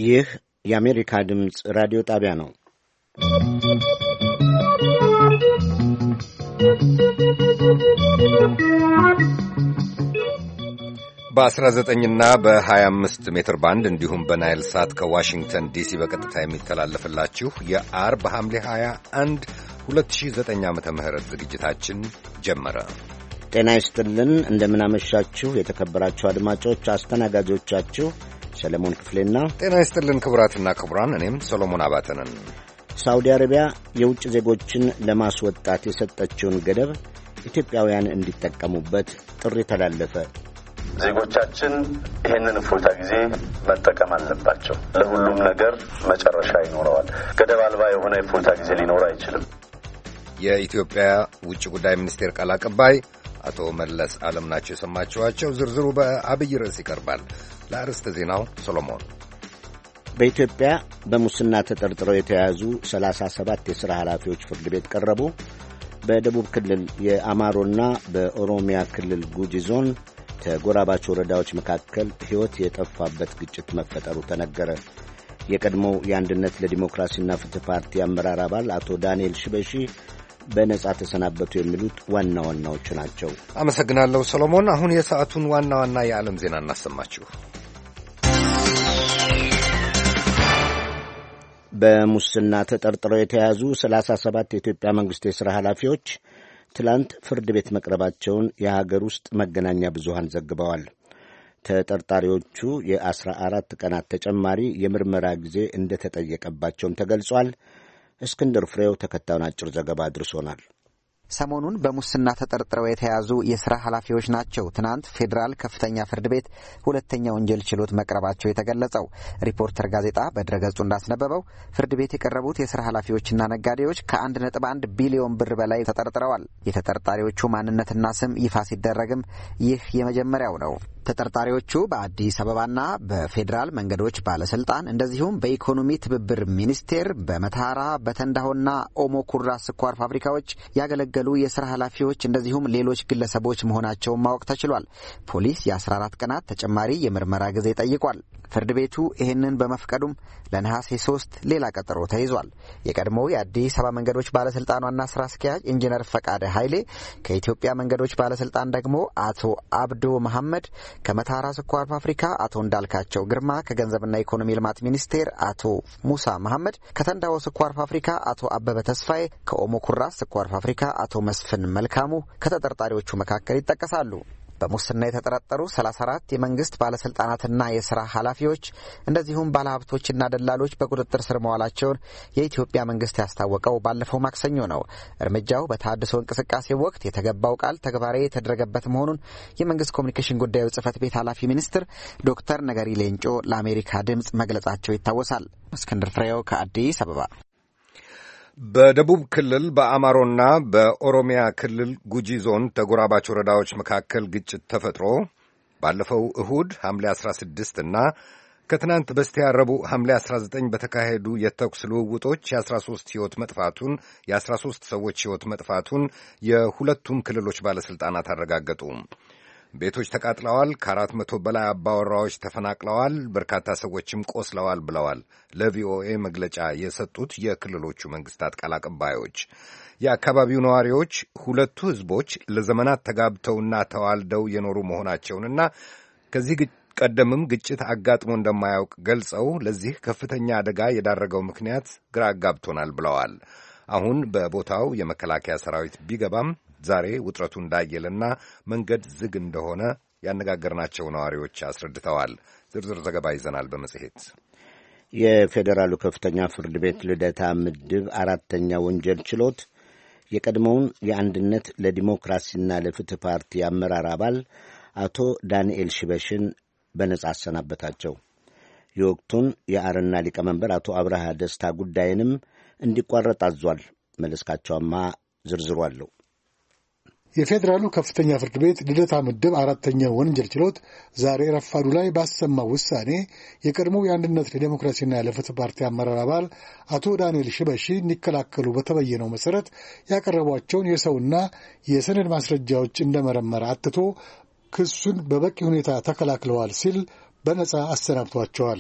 ይህ የአሜሪካ ድምፅ ራዲዮ ጣቢያ ነው። በ19ና በ25 ሜትር ባንድ እንዲሁም በናይል ሳት ከዋሽንግተን ዲሲ በቀጥታ የሚተላለፍላችሁ የአርብ ሐምሌ 21 2009 ዓመተ ምህረት ዝግጅታችን ጀመረ። ጤና ይስጥልን፣ እንደምናመሻችሁ የተከበራችሁ አድማጮች። አስተናጋጆቻችሁ ሰለሞን ክፍሌና ጤና ይስጥልን ክቡራትና ክቡራን፣ እኔም ሰሎሞን አባተ ነን። ሳውዲ አረቢያ የውጭ ዜጎችን ለማስወጣት የሰጠችውን ገደብ ኢትዮጵያውያን እንዲጠቀሙበት ጥሪ ተላለፈ። ዜጎቻችን ይህንን እፎይታ ጊዜ መጠቀም አለባቸው። ለሁሉም ነገር መጨረሻ ይኖረዋል። ገደብ አልባ የሆነ የእፎይታ ጊዜ ሊኖር አይችልም። የኢትዮጵያ ውጭ ጉዳይ ሚኒስቴር ቃል አቀባይ አቶ መለስ ዓለም ናቸው የሰማችኋቸው። ዝርዝሩ በአብይ ርዕስ ይቀርባል። ለአርዕስተ ዜናው ሰሎሞን። በኢትዮጵያ በሙስና ተጠርጥረው የተያዙ 37 የሥራ ኃላፊዎች ፍርድ ቤት ቀረቡ። በደቡብ ክልል የአማሮና በኦሮሚያ ክልል ጉጂ ዞን ተጎራባች ወረዳዎች መካከል ሕይወት የጠፋበት ግጭት መፈጠሩ ተነገረ። የቀድሞው የአንድነት ለዲሞክራሲና ፍትሕ ፓርቲ አመራር አባል አቶ ዳንኤል ሽበሺ በነጻ ተሰናበቱ። የሚሉት ዋና ዋናዎቹ ናቸው። አመሰግናለሁ ሰሎሞን። አሁን የሰዓቱን ዋና ዋና የዓለም ዜና እናሰማችሁ። በሙስና ተጠርጥረው የተያዙ 37 የኢትዮጵያ መንግሥት የሥራ ኃላፊዎች ትላንት ፍርድ ቤት መቅረባቸውን የሀገር ውስጥ መገናኛ ብዙሃን ዘግበዋል። ተጠርጣሪዎቹ የ14 ቀናት ተጨማሪ የምርመራ ጊዜ እንደተጠየቀባቸውም ተገልጿል። እስክንድር ፍሬው ተከታዩን አጭር ዘገባ አድርሶናል። ሰሞኑን በሙስና ተጠርጥረው የተያዙ የሥራ ኃላፊዎች ናቸው ትናንት ፌዴራል ከፍተኛ ፍርድ ቤት ሁለተኛ ወንጀል ችሎት መቅረባቸው የተገለጸው። ሪፖርተር ጋዜጣ በድረገጹ እንዳስነበበው ፍርድ ቤት የቀረቡት የሥራ ኃላፊዎችና ነጋዴዎች ከ1.1 ቢሊዮን ብር በላይ ተጠርጥረዋል። የተጠርጣሪዎቹ ማንነትና ስም ይፋ ሲደረግም ይህ የመጀመሪያው ነው። ተጠርጣሪዎቹ በአዲስ አበባና በፌዴራል መንገዶች ባለስልጣን እንደዚሁም በኢኮኖሚ ትብብር ሚኒስቴር፣ በመተሐራ፣ በተንዳሆና ኦሞ ኩራ ስኳር ፋብሪካዎች ያገለገሉ የሥራ ኃላፊዎች እንደዚሁም ሌሎች ግለሰቦች መሆናቸውን ማወቅ ተችሏል። ፖሊስ የ14 ቀናት ተጨማሪ የምርመራ ጊዜ ጠይቋል። ፍርድ ቤቱ ይህንን በመፍቀዱም ለነሐሴ 3 ሌላ ቀጠሮ ተይዟል። የቀድሞው የአዲስ አበባ መንገዶች ባለስልጣን ዋና ስራ አስኪያጅ ኢንጂነር ፈቃደ ኃይሌ፣ ከኢትዮጵያ መንገዶች ባለስልጣን ደግሞ አቶ አብዶ መሐመድ፣ ከመተሐራ ስኳር ፋብሪካ አቶ እንዳልካቸው ግርማ፣ ከገንዘብና ኢኮኖሚ ልማት ሚኒስቴር አቶ ሙሳ መሐመድ፣ ከተንዳሆ ስኳር ፋብሪካ አቶ አበበ ተስፋዬ፣ ከኦሞ ኩራስ ስኳር ፋብሪካ አቶ መስፍን መልካሙ ከተጠርጣሪዎቹ መካከል ይጠቀሳሉ። በሙስና የተጠረጠሩ 34 የመንግስት ባለስልጣናትና የሥራ ኃላፊዎች እንደዚሁም ባለሀብቶችና ደላሎች በቁጥጥር ስር መዋላቸውን የኢትዮጵያ መንግስት ያስታወቀው ባለፈው ማክሰኞ ነው። እርምጃው በተሃድሶ እንቅስቃሴ ወቅት የተገባው ቃል ተግባራዊ የተደረገበት መሆኑን የመንግስት ኮሚኒኬሽን ጉዳዮች ጽህፈት ቤት ኃላፊ ሚኒስትር ዶክተር ነገሪ ሌንጮ ለአሜሪካ ድምፅ መግለጻቸው ይታወሳል። እስክንድር ፍሬው ከአዲስ አበባ። በደቡብ ክልል በአማሮና በኦሮሚያ ክልል ጉጂ ዞን ተጎራባች ወረዳዎች መካከል ግጭት ተፈጥሮ ባለፈው እሁድ ሐምሌ 16 እና ከትናንት በስቲያ ረቡዕ ሐምሌ 19 በተካሄዱ የተኩስ ልውውጦች የ13 ሰዎች ሕይወት መጥፋቱን የሁለቱም ክልሎች ባለሥልጣናት አረጋገጡ። ቤቶች ተቃጥለዋል፣ ከ400 በላይ አባወራዎች ተፈናቅለዋል፣ በርካታ ሰዎችም ቆስለዋል ብለዋል ለቪኦኤ መግለጫ የሰጡት የክልሎቹ መንግስታት ቃል አቀባዮች። የአካባቢው ነዋሪዎች ሁለቱ ሕዝቦች ለዘመናት ተጋብተውና ተዋልደው የኖሩ መሆናቸውንና ከዚህ ቀደምም ግጭት አጋጥሞ እንደማያውቅ ገልጸው ለዚህ ከፍተኛ አደጋ የዳረገው ምክንያት ግራ አጋብቶናል ብለዋል። አሁን በቦታው የመከላከያ ሰራዊት ቢገባም ዛሬ ውጥረቱ እንዳየለና መንገድ ዝግ እንደሆነ ያነጋገርናቸው ነዋሪዎች አስረድተዋል። ዝርዝር ዘገባ ይዘናል በመጽሔት። የፌዴራሉ ከፍተኛ ፍርድ ቤት ልደታ ምድብ 4ኛ ወንጀል ችሎት የቀድሞውን የአንድነት ለዲሞክራሲና ለፍትሕ ፓርቲ አመራር አባል አቶ ዳንኤል ሽበሽን በነጻ አሰናበታቸው። የወቅቱን የአረና ሊቀመንበር አቶ አብርሃ ደስታ ጉዳይንም እንዲቋረጥ አዟል። መለስካቸውማ ዝርዝሩ አለው። የፌዴራሉ ከፍተኛ ፍርድ ቤት ልደታ ምድብ 4ኛ ወንጀል ችሎት ዛሬ ረፋዱ ላይ ባሰማው ውሳኔ የቀድሞው የአንድነት ለዲሞክራሲና ለፍትሕ ፓርቲ አመራር አባል አቶ ዳንኤል ሽበሺ እንዲከላከሉ በተበየነው መሠረት ያቀረቧቸውን የሰውና የሰነድ ማስረጃዎች እንደመረመረ አትቶ ክሱን በበቂ ሁኔታ ተከላክለዋል ሲል በነጻ አሰናብቷቸዋል።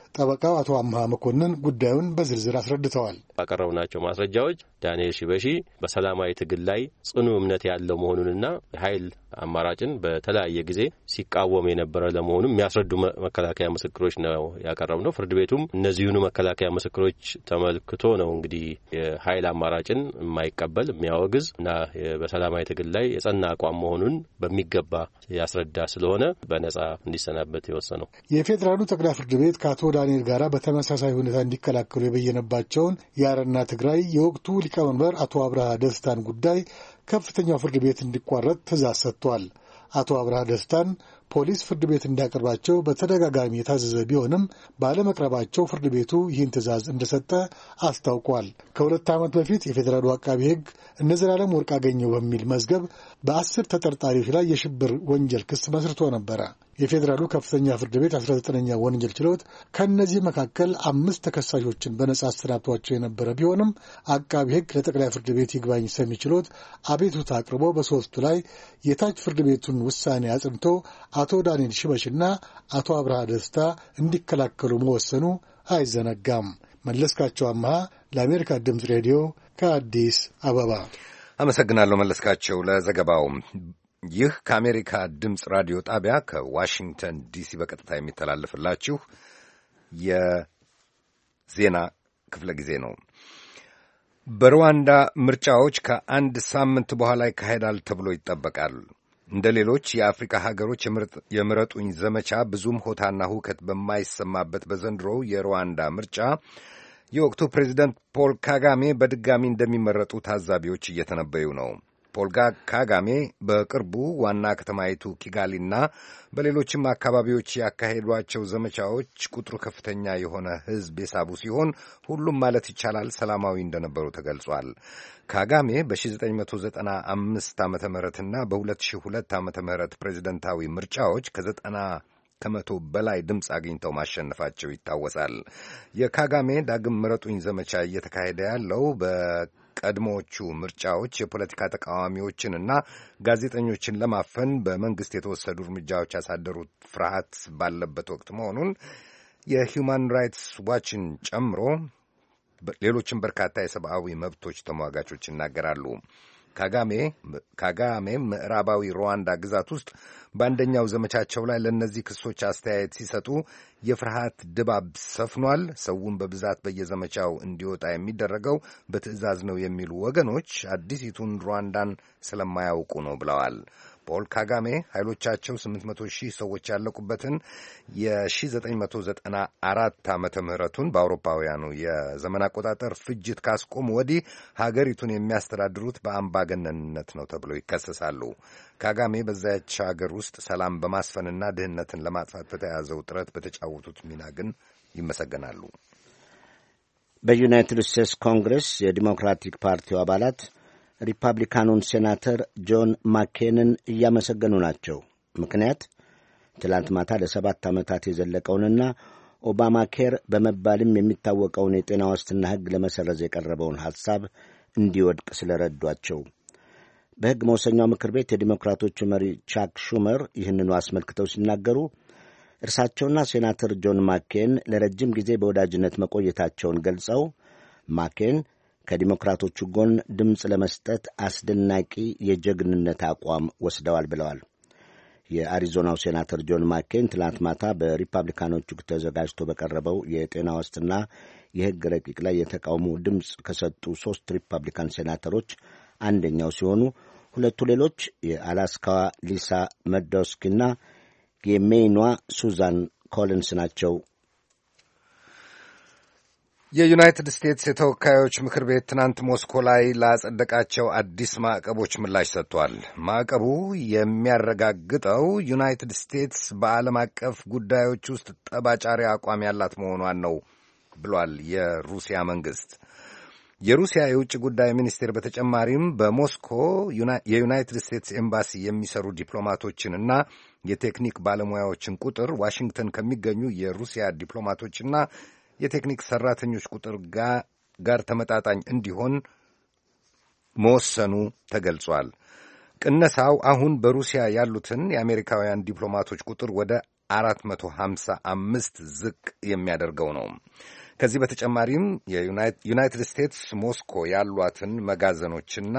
ጠበቃው አቶ አምሃ መኮንን ጉዳዩን በዝርዝር አስረድተዋል። ባቀረብናቸው ማስረጃዎች ዳንኤል ሽበሺ በሰላማዊ ትግል ላይ ጽኑ እምነት ያለው መሆኑንና ኃይል አማራጭን በተለያየ ጊዜ ሲቃወም የነበረ ለመሆኑ የሚያስረዱ መከላከያ ምስክሮች ነው ያቀረብነው። ፍርድ ቤቱም እነዚህኑ መከላከያ ምስክሮች ተመልክቶ ነው እንግዲህ የኃይል አማራጭን የማይቀበል የሚያወግዝ እና በሰላማዊ ትግል ላይ የጸና አቋም መሆኑን በሚገባ ያስረዳ ስለሆነ በነጻ እንዲሰናበት የወሰነው። የፌዴራሉ ጠቅላይ ፍርድ ቤት ከአቶ ዳንኤል ጋር በተመሳሳይ ሁኔታ እንዲከላከሉ የበየነባቸውን የአረና ትግራይ የወቅቱ ሊቀመንበር አቶ አብርሃ ደስታን ጉዳይ ከፍተኛው ፍርድ ቤት እንዲቋረጥ ትእዛዝ ሰጥቷል። አቶ አብርሃ ደስታን ፖሊስ ፍርድ ቤት እንዲያቀርባቸው በተደጋጋሚ የታዘዘ ቢሆንም ባለመቅረባቸው ፍርድ ቤቱ ይህን ትእዛዝ እንደሰጠ አስታውቋል። ከ2 ዓመት በፊት የፌዴራሉ አቃቢ ሕግ እነ ዘላለም ወርቅአገኘሁ በሚል መዝገብ በ10 ተጠርጣሪዎች ላይ የሽብር ወንጀል ክስ መስርቶ ነበረ። የፌዴራሉ ከፍተኛ ፍርድ ቤት 19ኛ ወንጀል ችሎት ከእነዚህ መካከል 5 ተከሳሾችን በነጻ አሰናብቷቸው የነበረ ቢሆንም አቃቢ ሕግ ለጠቅላይ ፍርድ ቤት ይግባኝ ሰሚ ችሎት አቤቱታ አቅርቦ በ3ቱ ላይ የታች ፍርድ ቤቱን ውሳኔ አጽንቶ አቶ ዳንኤል ሽበሽና አቶ አብርሃ ደስታ እንዲከላከሉ መወሰኑ አይዘነጋም። መለስካቸው አምሃ ለአሜሪካ ድምፅ ሬዲዮ ከአዲስ አበባ አመሰግናለሁ። መለስካቸው ለዘገባው። ይህ ከአሜሪካ ድምፅ ራዲዮ ጣቢያ ከዋሽንግተን ዲሲ በቀጥታ የሚተላለፍላችሁ የዜና ክፍለ ጊዜ ነው። በሩዋንዳ ምርጫዎች ከአንድ ሳምንት በኋላ ይካሄዳል ተብሎ ይጠበቃል። እንደ ሌሎች የአፍሪካ ሀገሮች የምረጡኝ ዘመቻ ብዙም ሆታና ሁከት በማይሰማበት በዘንድሮው የሩዋንዳ ምርጫ የወቅቱ ፕሬዚደንት ፖል ካጋሜ በድጋሚ እንደሚመረጡ ታዛቢዎች እየተነበዩ ነው። ፖል ካጋሜ በቅርቡ ዋና ከተማይቱ ኪጋሊና በሌሎችም አካባቢዎች ያካሄዷቸው ዘመቻዎች ቁጥሩ ከፍተኛ የሆነ ሕዝብ የሳቡ ሲሆን ሁሉም ማለት ይቻላል ሰላማዊ እንደነበሩ ተገልጿል። ካጋሜ በ1995 ዓመተ ምህረትና በ2002 ዓመተ ምህረት ፕሬዚደንታዊ ምርጫዎች ከ90% በላይ ድምፅ አግኝተው ማሸነፋቸው ይታወሳል። የካጋሜ ዳግም ምረጡኝ ዘመቻ እየተካሄደ ያለው በቀድሞዎቹ ምርጫዎች የፖለቲካ ተቃዋሚዎችንና ጋዜጠኞችን ለማፈን በመንግስት የተወሰዱ እርምጃዎች ያሳደሩት ፍርሃት ባለበት ወቅት መሆኑን የሂውማን ራይትስ ዋችን ጨምሮ ሌሎችም በርካታ የሰብአዊ መብቶች ተሟጋቾች ይናገራሉ። ካጋሜ ምዕራባዊ ሩዋንዳ ግዛት ውስጥ በአንደኛው ዘመቻቸው ላይ ለእነዚህ ክሶች አስተያየት ሲሰጡ የፍርሃት ድባብ ሰፍኗል፣ ሰውን በብዛት በየዘመቻው እንዲወጣ የሚደረገው በትዕዛዝ ነው የሚሉ ወገኖች አዲሲቱን ሩዋንዳን ስለማያውቁ ነው ብለዋል። ፖል ካጋሜ ኃይሎቻቸው 800,000 ሰዎች ያለቁበትን የ1994 ዓመተ ምህረቱን በአውሮፓውያኑ የዘመን አቆጣጠር ፍጅት ካስቆሙ ወዲህ ሀገሪቱን የሚያስተዳድሩት በአምባገነንነት ነው ተብለው ይከሰሳሉ። ካጋሜ በዛች ሀገር ውስጥ ሰላም በማስፈንና ድህነትን ለማጥፋት በተያዘው ጥረት በተጫወቱት ሚና ግን ይመሰገናሉ። በዩናይትድ ስቴትስ ኮንግረስ የዲሞክራቲክ ፓርቲው አባላት ሪፐብሊካኑን ሴናተር ጆን ማኬንን እያመሰገኑ ናቸው። ምክንያት ትላንት ማታ ለ7 ዓመታት የዘለቀውንና ኦባማ ኬር በመባልም የሚታወቀውን የጤና ዋስትና ሕግ ለመሰረዝ የቀረበውን ሐሳብ እንዲወድቅ ስለረዷቸው። በሕግ መወሰኛው ምክር ቤት የዲሞክራቶቹ መሪ ቻክ ሹመር ይህንኑ አስመልክተው ሲናገሩ እርሳቸውና ሴናተር ጆን ማኬን ለረጅም ጊዜ በወዳጅነት መቆየታቸውን ገልጸው ማኬን ከዲሞክራቶቹ ጎን ድምፅ ለመስጠት አስደናቂ የጀግንነት አቋም ወስደዋል ብለዋል። የአሪዞናው ሴናተር ጆን ማኬን ትላንት ማታ በሪፐብሊካኖቹ ተዘጋጅቶ በቀረበው የጤና ዋስትና የሕግ ረቂቅ ላይ የተቃውሞ ድምፅ ከሰጡ 3 ሪፐብሊካን ሴናተሮች አንደኛው ሲሆኑ ሁለቱ ሌሎች የአላስካዋ ሊሳ መርዶውስኪና የሜይኗ ሱዛን ኮሊንስ ናቸው። የዩናይትድ ስቴትስ የተወካዮች ምክር ቤት ትናንት ሞስኮ ላይ ላጸደቃቸው አዲስ ማዕቀቦች ምላሽ ሰጥቷል። ማዕቀቡ የሚያረጋግጠው ዩናይትድ ስቴትስ በዓለም አቀፍ ጉዳዮች ውስጥ ጠባጫሪ አቋም ያላት መሆኗን ነው ብሏል የሩሲያ መንግሥት። የሩሲያ የውጭ ጉዳይ ሚኒስቴር በተጨማሪም በሞስኮ የዩናይትድ ስቴትስ ኤምባሲ የሚሰሩ ዲፕሎማቶችንና የቴክኒክ ባለሙያዎችን ቁጥር ዋሽንግተን ከሚገኙ የሩሲያ ዲፕሎማቶችና የቴክኒክ ሰራተኞች ቁጥር ጋር ተመጣጣኝ እንዲሆን መወሰኑ ተገልጿል። ቅነሳው አሁን በሩሲያ ያሉትን የአሜሪካውያን ዲፕሎማቶች ቁጥር ወደ 455 ዝቅ የሚያደርገው ነው። ከዚህ በተጨማሪም የዩናይትድ ስቴትስ ሞስኮ ያሏትን መጋዘኖችና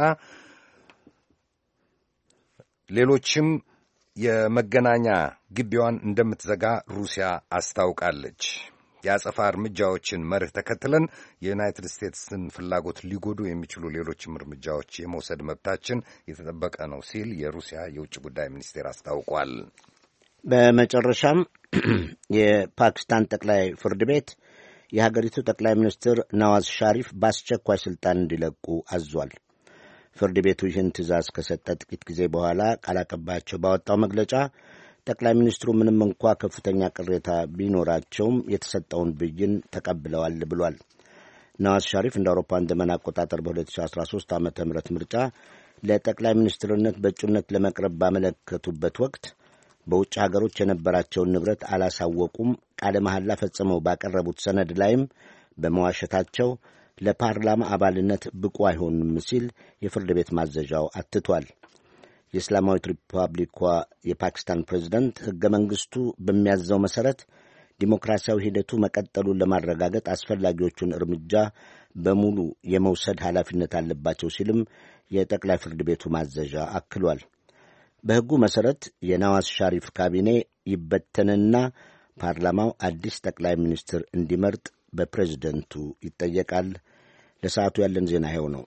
ሌሎችም የመገናኛ ግቢዋን እንደምትዘጋ ሩሲያ አስታውቃለች። የአጸፋ እርምጃዎችን መርህ ተከትለን የዩናይትድ ስቴትስን ፍላጎት ሊጎዱ የሚችሉ ሌሎችም እርምጃዎች የመውሰድ መብታችን የተጠበቀ ነው ሲል የሩሲያ የውጭ ጉዳይ ሚኒስቴር አስታውቋል። በመጨረሻም የፓኪስታን ጠቅላይ ፍርድ ቤት የሀገሪቱ ጠቅላይ ሚኒስትር ነዋዝ ሻሪፍ በአስቸኳይ ስልጣን እንዲለቁ አዟል። ፍርድ ቤቱ ይህን ትዕዛዝ ከሰጠ ጥቂት ጊዜ በኋላ ቃል አቀባያቸው ባወጣው መግለጫ ጠቅላይ ሚኒስትሩ ምንም እንኳ ከፍተኛ ቅሬታ ቢኖራቸውም የተሰጠውን ብይን ተቀብለዋል ብሏል። ነዋዝ ሻሪፍ እንደ አውሮፓውያን ዘመን አቆጣጠር በ2013 ዓ.ም ምርጫ ለጠቅላይ ሚኒስትርነት በእጩነት ለመቅረብ ባመለከቱበት ወቅት በውጭ ሀገሮች የነበራቸውን ንብረት አላሳወቁም፣ ቃለ መሐላ ፈጽመው ባቀረቡት ሰነድ ላይም በመዋሸታቸው ለፓርላማ አባልነት ብቁ አይሆንም ሲል የፍርድ ቤት ማዘዣው አትቷል። የእስላማዊት ሪፐብሊኳ የፓኪስታን ፕሬዝደንት ሕገ መንግሥቱ በሚያዘው መሠረት ዲሞክራሲያዊ ሂደቱ መቀጠሉን ለማረጋገጥ አስፈላጊዎቹን እርምጃ በሙሉ የመውሰድ ኃላፊነት አለባቸው ሲልም የጠቅላይ ፍርድ ቤቱ ማዘዣ አክሏል። በሕጉ መሠረት የነዋዝ ሻሪፍ ካቢኔ ይበተንና ፓርላማው አዲስ ጠቅላይ ሚኒስትር እንዲመርጥ በፕሬዝደንቱ ይጠየቃል። ለሰዓቱ ያለን ዜና ይኸው ነው።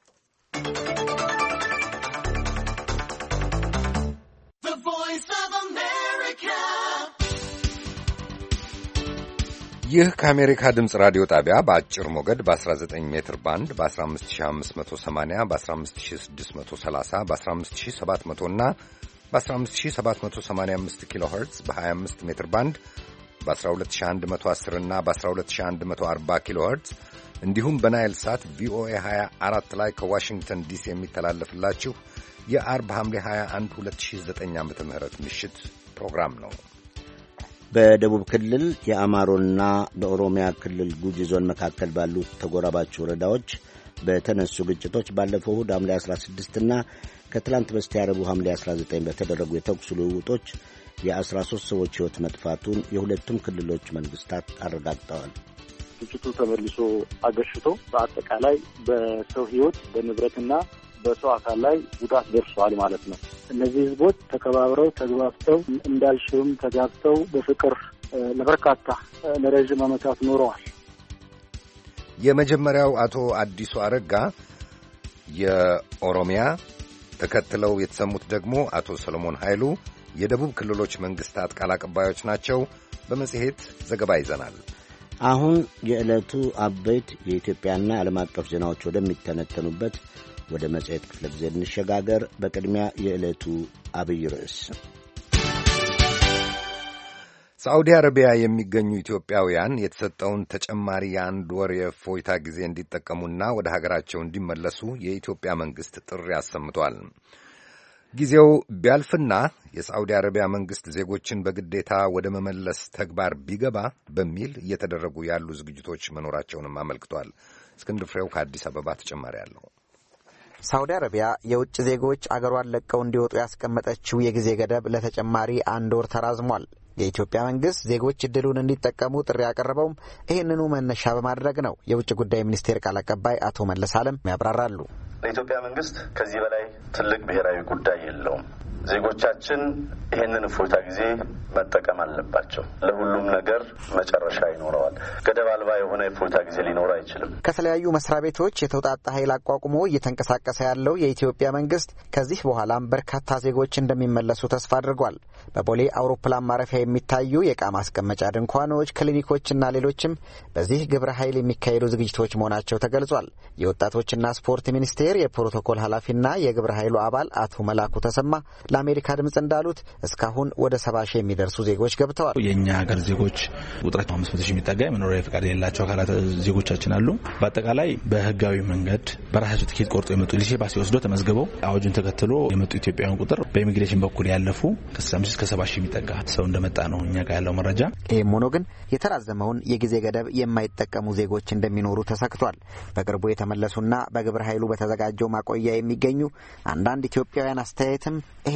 ይህ ከአሜሪካ ድምፅ ራዲዮ ጣቢያ በአጭር ሞገድ በ19 ሜትር ባንድ በ15580 በ15630 በ15700 እና በ15785 ኪሎ ኸርትዝ በ25 ሜትር ባንድ በ12110 እና በ12140 ኪሎ ኸርትዝ እንዲሁም በናይል ሳት ቪኦኤ 24 ላይ ከዋሽንግተን ዲሲ የሚተላለፍላችሁ የአርብ ሐምሌ 21 2009 ዓ.ም ምሽት ፕሮግራም ነው። በደቡብ ክልል የአማሮና በኦሮሚያ ክልል ጉጂ ዞን መካከል ባሉት ተጎራባች ወረዳዎች በተነሱ ግጭቶች ባለፈው እሁድ ሐምሌ 16 እና ከትላንት በስቲያ ረቡዕ ሐምሌ 19 በተደረጉ የተኩስ ልውውጦች የ13 ሰዎች ሕይወት መጥፋቱን የሁለቱም ክልሎች መንግስታት አረጋግጠዋል። ግጭቱ ተመልሶ አገርሽቶ በአጠቃላይ በሰው ሕይወት በንብረትና በሰው አካል ላይ ጉዳት ደርሷል ማለት ነው። እነዚህ ህዝቦች ተከባብረው ተግባብተው እንዳልሽውም ተጋብተው በፍቅር ለረዥም ዓመታት ኖረዋል። የመጀመሪያው አቶ አዲሱ አረጋ የኦሮሚያ፣ ተከትለው የተሰሙት ደግሞ አቶ ሰለሞን ኃይሉ የደቡብ ክልሎች መንግስታት ቃል አቀባዮች ናቸው። በመጽሔት ዘገባ ይዘናል። አሁን የዕለቱ አበይት የኢትዮጵያና ዓለም አቀፍ ዜናዎች ወደሚተነተኑበት ወደ መጽሔት ክፍለ ጊዜ እንሸጋገር። በቅድሚያ የዕለቱ አብይ ርዕስ። ሳዑዲ አረቢያ የሚገኙ ኢትዮጵያውያን የተሰጠውን ተጨማሪ የአንድ ወር የእፎይታ ጊዜ እንዲጠቀሙና ወደ ሀገራቸው እንዲመለሱ የኢትዮጵያ መንግሥት ጥሪ አሰምቷል። ጊዜው ቢያልፍና የሳዑዲ አረቢያ መንግሥት ዜጎችን በግዴታ ወደ መመለስ ተግባር ቢገባ በሚል እየተደረጉ ያሉ ዝግጅቶች መኖራቸውንም አመልክቷል። እስክንድር ፍሬው ከአዲስ አበባ ተጨማሪ አለው። ሳዑዲ አረቢያ የውጭ ዜጎች አገሯን ለቀው እንዲወጡ ያስቀመጠችው የጊዜ ገደብ ለተጨማሪ አንድ ወር ተራዝሟል። የኢትዮጵያ መንግስት ዜጎች እድሉን እንዲጠቀሙ ጥሪ ያቀረበውም ይህንኑ መነሻ በማድረግ ነው። የውጭ ጉዳይ ሚኒስቴር ቃል አቀባይ አቶ መለስ አለም ያብራራሉ። ለኢትዮጵያ መንግስት ከዚህ በላይ ትልቅ ብሔራዊ ጉዳይ የለውም። ዜጎቻችን ይህንን እፎይታ ጊዜ መጠቀም አለባቸው። ለሁሉም ነገር መጨረሻ ይኖረዋል። ገደብ አልባ የሆነ የእፎይታ ጊዜ ሊኖር አይችልም። ከተለያዩ መስሪያ ቤቶች የተውጣጣ ኃይል አቋቁሞ እየተንቀሳቀሰ ያለው የኢትዮጵያ መንግስት ከዚህ በኋላም በርካታ ዜጎች እንደሚመለሱ ተስፋ አድርጓል። በቦሌ አውሮፕላን ማረፊያ የሚታዩ የዕቃ ማስቀመጫ ድንኳኖች፣ ክሊኒኮችና ሌሎችም በዚህ ግብረ ኃይል የሚካሄዱ ዝግጅቶች መሆናቸው ተገልጿል። የወጣቶችና ስፖርት ሚኒስቴር የፕሮቶኮል ኃላፊና የግብረ ኃይሉ አባል አቶ መላኩ ተሰማ ለአሜሪካ ድምጽ እንዳሉት እስካሁን ወደ 70 ሺህ የሚደርሱ ዜጎች ገብተዋል። የኛ ሀገር ዜጎች ቁጥራቸው 500 ሺህ የሚጠጋ የመኖሪያ ፈቃድ የሌላቸው አካላት ዜጎቻችን አሉ። በአጠቃላይ በህጋዊ መንገድ በራሳቸው ትኬት ቆርጦ የመጡ ሊሴባሲ ወስዶ ተመዝግበው አዋጁን ተከትሎ የመጡ ኢትዮጵያውያን ቁጥር በኢሚግሬሽን በኩል ያለፉ ከ65 እስከ 70 ሺህ የሚጠጋ ሰው እንደመጣ ነው እኛ ጋር ያለው መረጃ። ይህም ሆኖ ግን የተራዘመውን የጊዜ ገደብ የማይጠቀሙ ዜጎች እንደሚኖሩ ተሰክቷል። በቅርቡ የተመለሱና በግብረ ኃይሉ በተዘጋጀው ማቆያ የሚገኙ አንዳንድ ኢትዮጵያውያን አስተያየትም ይሄን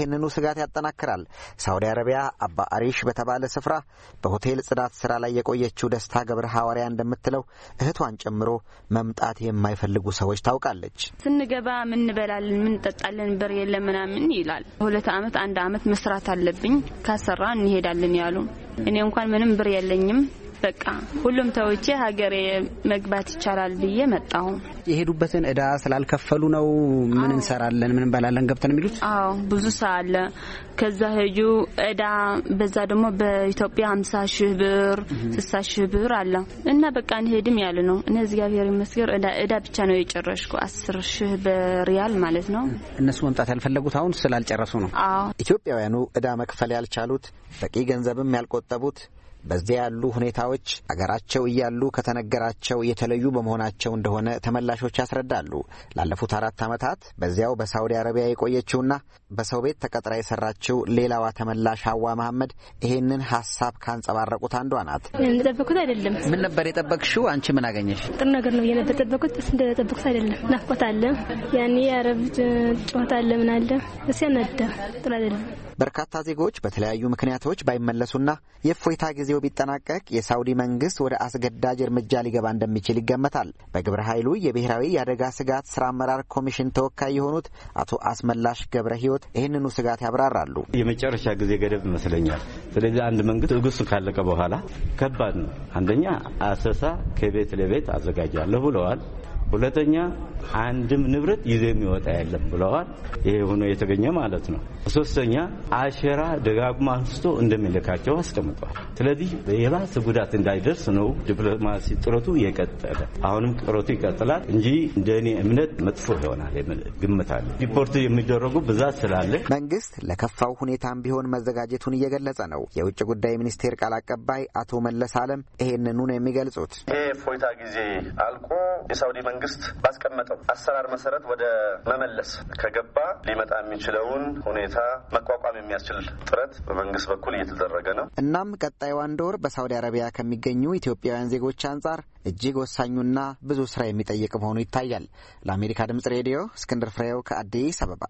ይህንኑ ስጋት ያጠናክራል። ሳውዲ አረቢያ አባ አሪሽ በተባለ ስፍራ በሆቴል ጽዳት ስራ ላይ የቆየችው ደስታ ገብረ ሐዋርያ እንደምትለው እህቷን ጨምሮ መምጣት የማይፈልጉ ሰዎች ታውቃለች። ስንገባ ምን እንበላለን ምን እንጠጣለን ብር የለም ምናምን ይላል። 2 አመት 1 አመት መስራት አለብኝ ካሰራ እንሄዳለን ያሉ። እኔ እንኳን ምንም ብር የለኝም በቃ ሁሉም ተውቼ ሀገሬ መግባት ይቻላል ብዬ መጣሁ። የሄዱበትን እዳ ስላልከፈሉ ነው ምን እንሰራለን ምን እንበላለን ገብተን የሚሉት? አዎ ብዙ ሳለ ከዛ ሄጁ እዳ በዛ ደግሞ በኢትዮጵያ 50,000 ብር 60,000 ብር አለ እና በቃ እንሄድም ያለ ነው። እኔ እግዚአብሔር ይመስገን እዳ ብቻ ነው የጨረስኩ 10,000 በሪያል ማለት ነው። እነሱ መምጣት ያልፈለጉት አሁን ስላልጨረሱ ነው። አዎ ኢትዮጵያውያኑ እዳ መክፈል ያልቻሉት በቂ ገንዘብም ያልቆጠቡት በዚያ ያሉ ሁኔታዎች አገራቸው እያሉ ከተነገራቸው የተለዩ በመሆናቸው እንደሆነ ተመላሾች ያስረዳሉ። ላለፉት 4 ዓመታት በዚያው በሳውዲ አረቢያ የቆየችውና በሰው ቤት ተቀጥራ የሰራችው ሌላዋ ተመላሽ ሀዋ መሐመድ ይሄንን ሐሳብ ካንጸባረቁት አንዷ ናት። እንደጠበቅኩት አይደለም። ምን ነበር የጠበቅሽው? አንቺ ምን አገኘሽ? ጥሩ ነገር ነው የጠበቅኩት። እንደጠበቅኩት አይደለም። ናፍቆት አለ፣ ያኔ የአረብ ጨዋታ አለ፣ ምን አለ እሱ ያነዳ ጥሩ አይደለም። በርካታ ዜጎች በተለያዩ ምክንያቶች ባይመለሱና የእፎይታ ጊዜው ቢጠናቀቅ የሳውዲ መንግስት ወደ አስገዳጅ እርምጃ ሊገባ እንደሚችል ይገመታል። በግብረ ኃይሉ የብሔራዊ የአደጋ ስጋት ስራ አመራር ኮሚሽን ተወካይ የሆኑት አቶ አስመላሽ ገብረ ሕይወት ይህንኑ ስጋት ያብራራሉ። የመጨረሻ ጊዜ ገደብ ይመስለኛል። ስለዚህ አንድ መንግስት እግሱ ካለቀ በኋላ ከባድ ነው። አንደኛ አሰሳ ከቤት ለቤት አዘጋጃለሁ ብለዋል። ሁለተኛ አንድም ንብረት ይዞ የሚወጣ የለም ብለዋል። ይሄ ሆኖ የተገኘ ማለት ነው። ሶስተኛ አሸራ ደጋግሞ አንስቶ እንደሚልካቸው አስቀምጧል። ስለዚህ የባሰ ጉዳት እንዳይደርስ ነው ዲፕሎማሲ ጥረቱ የቀጠለ። አሁንም ጥረቱ ይቀጥላል እንጂ እንደኔ እምነት መጥፎ ይሆናል ግምት አለ። ሪፖርት የሚደረጉ ብዛት ስላለ መንግስት ለከፋው ሁኔታም ቢሆን መዘጋጀቱን እየገለጸ ነው። የውጭ ጉዳይ ሚኒስቴር ቃል አቀባይ አቶ መለስ አለም ይሄንኑ ነው የሚገልጹት። ይሄ ፎይታ ጊዜ አልቆ የሳውዲ መንግስት ባስቀመጠው አሰራር መሰረት ወደ መመለስ ከገባ ሊመጣ የሚችለውን ሁኔታ መቋቋም የሚያስችል ጥረት በመንግስት በኩል እየተደረገ ነው። እናም ቀጣዩ 1 ወር በሳውዲ አረቢያ ከሚገኙ ኢትዮጵያውያን ዜጎች አንጻር እጅግ ወሳኙና ብዙ ስራ የሚጠይቅ መሆኑ ይታያል። ለአሜሪካ ድምጽ ሬዲዮ እስክንድር ፍሬው ከአዲስ አበባ።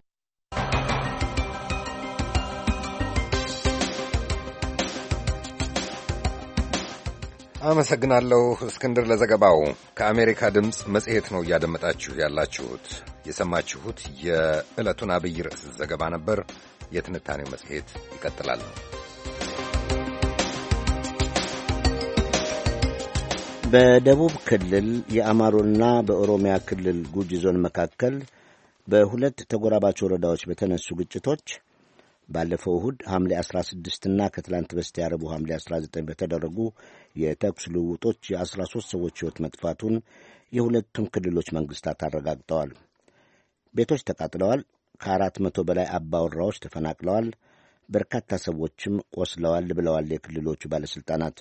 አመሰግናለሁ እስክንድር ለዘገባው። ከአሜሪካ ድምፅ መጽሔት ነው እያደመጣችሁ ያላችሁት። የሰማችሁት የዕለቱን አብይ ርዕስ ዘገባ ነበር። የትንታኔው መጽሔት ይቀጥላል። በደቡብ ክልል የአማሮና በኦሮሚያ ክልል ጉጂ ዞን መካከል በሁለት ተጎራባች ወረዳዎች በተነሱ ግጭቶች ባለፈው እሁድ ሐምሌ 16ና ከትላንት በስቲያ ረቡዕ ሐምሌ 19 በተደረጉ የተኩስ ልውውጦች የ13 ሰዎች ሕይወት መጥፋቱን የሁለቱም ክልሎች መንግስታት አረጋግጠዋል። ቤቶች ተቃጥለዋል። ከ400 በላይ አባወራዎች ተፈናቅለዋል። በርካታ ሰዎችም ቆስለዋል ብለዋል የክልሎቹ ባለሥልጣናት።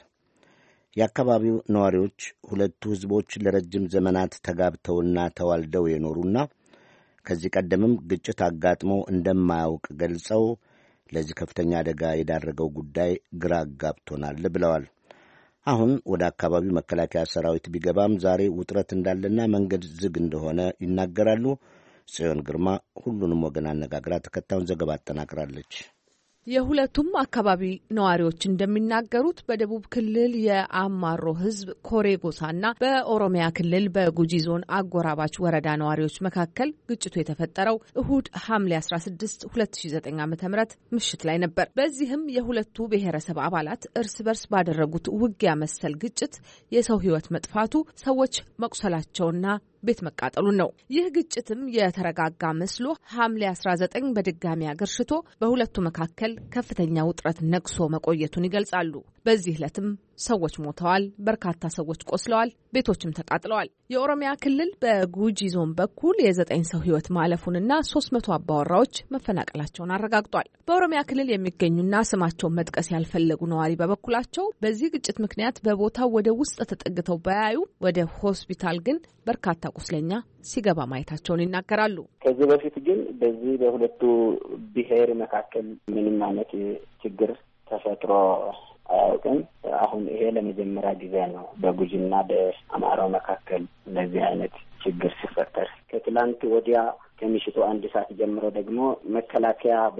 የአካባቢው ነዋሪዎች ሁለቱ ሕዝቦች ለረጅም ዘመናት ተጋብተውና ተዋልደው የኖሩና ከዚህ ቀደምም ግጭት አጋጥመው እንደማያውቅ ገልጸው ለዚህ ከፍተኛ አደጋ የዳረገው ጉዳይ ግራ አጋብቶናል ብለዋል። አሁን ወደ አካባቢው መከላከያ ሰራዊት ቢገባም ዛሬ ውጥረት እንዳለና መንገድ ዝግ እንደሆነ ይናገራሉ። ጽዮን ግርማ ሁሉንም ወገን አነጋግራ ተከታዩን ዘገባ አጠናቅራለች። የሁለቱም አካባቢ ነዋሪዎች እንደሚናገሩት በደቡብ ክልል የአማሮ ሕዝብ ኮሬ ጎሳና በኦሮሚያ ክልል በጉጂ ዞን አጎራባች ወረዳ ነዋሪዎች መካከል ግጭቱ የተፈጠረው እሁድ ሐምሌ 16 2009 ዓ.ም ምሽት ላይ ነበር። በዚህም የሁለቱ ብሔረሰብ አባላት እርስ በርስ ባደረጉት ውጊያ መሰል ግጭት የሰው ሕይወት መጥፋቱ፣ ሰዎች መቁሰላቸውና ቤት መቃጠሉን ነው። ይህ ግጭትም የተረጋጋ መስሎ ሐምሌ 19 በድጋሚ አገርሽቶ በሁለቱ መካከል ከፍተኛ ውጥረት ነግሶ መቆየቱን ይገልጻሉ። በዚህ ዕለትም ሰዎች ሞተዋል፣ በርካታ ሰዎች ቆስለዋል፣ ቤቶችም ተቃጥለዋል። የኦሮሚያ ክልል በጉጂ ዞን በኩል የ9 ሰው ሕይወት ማለፉንና 300 አባወራዎች መፈናቀላቸውን አረጋግጧል። በኦሮሚያ ክልል የሚገኙና ስማቸውን መጥቀስ ያልፈለጉ ነዋሪ በበኩላቸው በዚህ ግጭት ምክንያት በቦታው ወደ ውስጥ ተጠግተው ባያዩ ወደ ሆስፒታል ግን በርካታ ቁስለኛ ሲገባ ማየታቸውን ይናገራሉ። ከዚህ በፊት ግን በዚህ በሁለቱ ብሔር መካከል ምንም አይነት ችግር ተፈጥሮ አያውቅም። አሁን ይሄ ለመጀመሪያ ጊዜ ነው በጉጂና በአማራው መካከል እንደዚህ አይነት ችግር ሲፈጠር። ከትላንት ወዲያ ከምሽቱ 1 ሰዓት ጀምሮ ደግሞ መከላከያ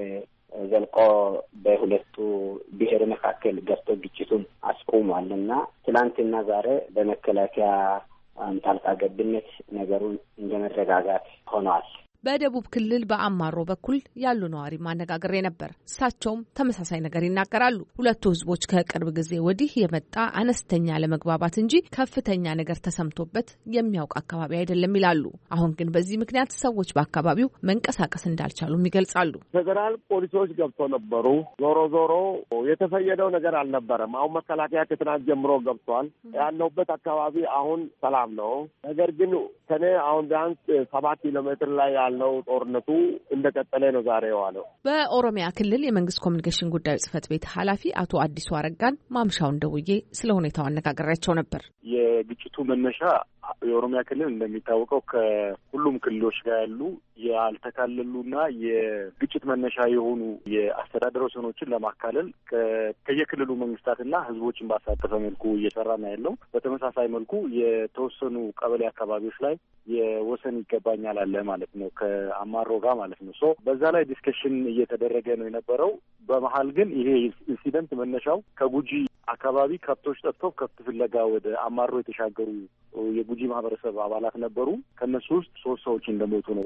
ዘልቆ በሁለቱ ብሔር መካከል ገብቶ ግጭቱን አስቆሟልና ትናንትና ዛሬ በመከላከያ ጣልቃ ገብነት ነገሩን እንደመረጋጋት ሆኗል። በደቡብ ክልል በአማሮ በኩል ያሉ ነዋሪ ማነጋገሬ ነበር። እሳቸውም ተመሳሳይ ነገር ይናገራሉ። ሁለቱ ህዝቦች ከቅርብ ጊዜ ወዲህ የመጣ አነስተኛ ለመግባባት እንጂ ከፍተኛ ነገር ተሰምቶበት የሚያውቅ አካባቢ አይደለም ይላሉ። አሁን ግን በዚህ ምክንያት ሰዎች በአካባቢው መንቀሳቀስ እንዳልቻሉም ይገልጻሉ። ፌዴራል ፖሊሶች ገብቶ ነበሩ። ዞሮ የተፈየደው ነገር አልነበረም። አሁን መከላከያ ከትናንት ጀምሮ ገብቷል። ያለሁበት አካባቢ አሁን ሰላም ነው። ነገር ግን ከኔ አሁን ቢያንስ 7 ኪሎ ሜትር ላይ ያለው ጦርነቱ እንደቀጠለ ነው ዛሬ የዋለው። በኦሮሚያ ክልል የመንግስት ኮሚኒኬሽን ጉዳዮች ጽህፈት ቤት ኃላፊ አቶ አዲሱ አረጋን ማምሻውን ደውዬ ስለ ሁኔታው አነጋግሬያቸው ነበር። የግጭቱ መነሻ የኦሮሚያ ክልል እንደሚታወቀው ከሁሉም ክልሎች ጋር ያሉ ያልተካለሉና የግጭት መነሻ የሆኑ የአስተዳደር ወሰኖችን ለማካለል ከየክልሉ መንግስታትና ህዝቦችን ባሳተፈ መልኩ እየሰራ ነው ያለው። በተመሳሳይ መልኩ የተወሰኑ ቀበሌ አካባቢዎች ላይ የወሰን ይገባኛል አለ ማለት ነው፣ ከአማሮ ጋር ማለት ነው። በዛ ላይ ዲስከሽን እየተደረገ ነው የነበረው። በመሀል ግን ይሄ ኢንሲደንት መነሻው ከጉጂ አካባቢ ከብቶች ጠጥተው ከብት ፍለጋ ወደ አማሮ የተሻገሩ የጉጂ ማህበረሰብ አባላት ነበሩ። ከነሱ ውስጥ 3 ሰዎች እንደሞቱ ነው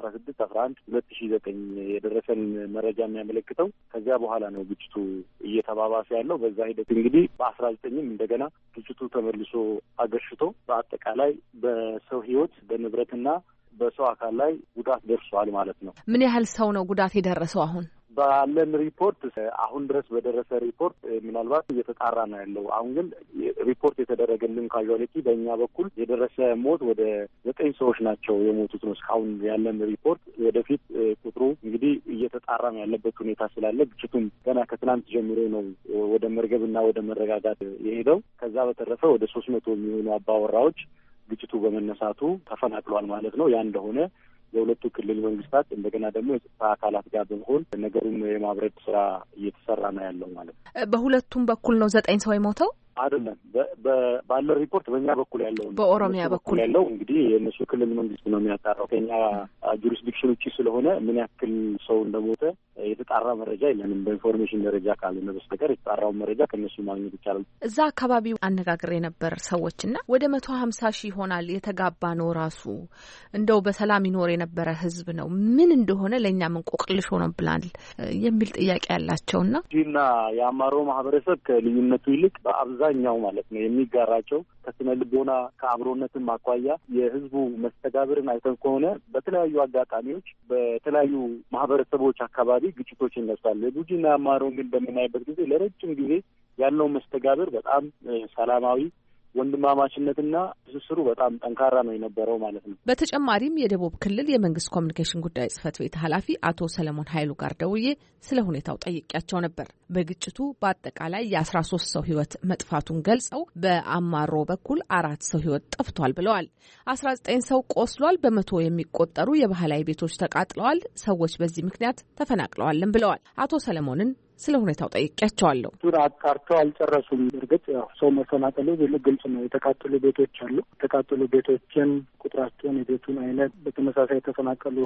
በ16/11/2009 የደረሰን መረጃ የሚያመለክተው። ከዚያ በኋላ ነው ግጭቱ እየተባባሰ ያለው። በዛ ሂደት እንግዲህ በ19ም እንደገና ግጭቱ ተመልሶ አገርሽቶ በአጠቃላይ በሰው ህይወት በንብረትና በሰው አካል ላይ ጉዳት ደርሷል ማለት ነው። ምን ያህል ሰው ነው ጉዳት የደረሰው? አሁን ባለን ሪፖርት አሁን ድረስ በደረሰ ሪፖርት ምናልባት እየተጣራ ነው ያለው። አሁን ግን ሪፖርት የተደረገልን ካዡዋሊቲ በእኛ በኩል የደረሰ ሞት ወደ 9 ሰዎች ናቸው የሞቱት ነው እስካሁን ያለን ሪፖርት። ወደፊት ቁጥሩ እንግዲህ እየተጣራ ነው ያለበት ሁኔታ ስላለ ግጭቱም ገና ከትናንት ጀምሮ ነው ወደ መርገብና ወደ መረጋጋት የሄደው። ከዛ በተረፈ ወደ 300 የሚሆኑ አባወራዎች ግጭቱ በመነሳቱ ተፈናቅሏል ማለት ነው። ያ እንደሆነ የሁለቱ ክልል መንግስታት እንደገና ደግሞ የጸጥታ አካላት ጋር በመሆን ነገሩን የማብረድ ስራ እየተሰራ ነው ያለው ማለት ነው። በሁለቱም በኩል ነው 9 ሰው የሞተው አይደለም። ባለ ሪፖርት በእኛ በኩል ያለው በኦሮሚያ በኩል ያለው እንግዲህ የእነሱ ክልል መንግስት ነው የሚያጣራው። ከኛ ጁሪስዲክሽን ውጪ ስለሆነ ምን ያክል ሰው እንደሞተ የተጣራ መረጃ የለንም። በኢንፎርሜሽን ደረጃ ካልሆነ በስተቀር የተጣራውን መረጃ ከእነሱ ማግኘት ይቻላል። እዛ አካባቢ አነጋግሬ ነበር ሰዎችና ወደ 150 ሺህ ይሆናል የተጋባ ነው ራሱ እንደው በሰላም ይኖር የነበረ ህዝብ ነው። ምን እንደሆነ ለእኛ ምን ቆቅልሽ ሆነብናል የሚል ጥያቄ ያላቸውና ዲና የአማሮ ማህበረሰብ ከልዩነቱ ይልቅ በአብዛኛው ማለት ነው የሚጋራቸው ከስነ ልቦና ከአብሮነትም አኳያ የህዝቡ መስተጋብርን አይተን ከሆነ በተለያዩ አጋጣሚዎች በተለያዩ ማህበረሰቦች አካባቢ ግጭቶች ይነሳሉ። የጉጂና አማሮን ግን በምናይበት ጊዜ ለረጅም ጊዜ ያለው መስተጋብር በጣም ሰላማዊ ወንድማማችነትና ትስስሩ በጣም ጠንካራ ነው የነበረው ማለት ነው። በተጨማሪም የደቡብ ክልል የመንግስት ኮሚኒኬሽን ጉዳይ ጽህፈት ቤት ኃላፊ አቶ ሰለሞን ኃይሉ ጋር ደውዬ ስለ ሁኔታው ጠይቄያቸው ነበር። በግጭቱ በአጠቃላይ የ13 ሰው ህይወት መጥፋቱን ገልጸው በአማሮ በኩል 4 ሰው ህይወት ጠፍቷል ብለዋል። 19 ሰው ቆስሏል። በመቶ የሚቆጠሩ የባህላዊ ቤቶች ተቃጥለዋል። ሰዎች በዚህ ምክንያት ተፈናቅለዋልን ብለዋል። አቶ ሰለሞንን ስለ ሁኔታው ጠይቄያቸዋለሁ። ቱራ አጣርተው አልጨረሱም። እርግጥ ያው ሰው መፈናቀሉ ግልጽ ነው። የተቃጠሉ ቤቶች አሉ። የተቃጠሉ ቤቶችን ቁጥራቸውን፣ የቤቱን አይነት፣ በተመሳሳይ የተፈናቀሉ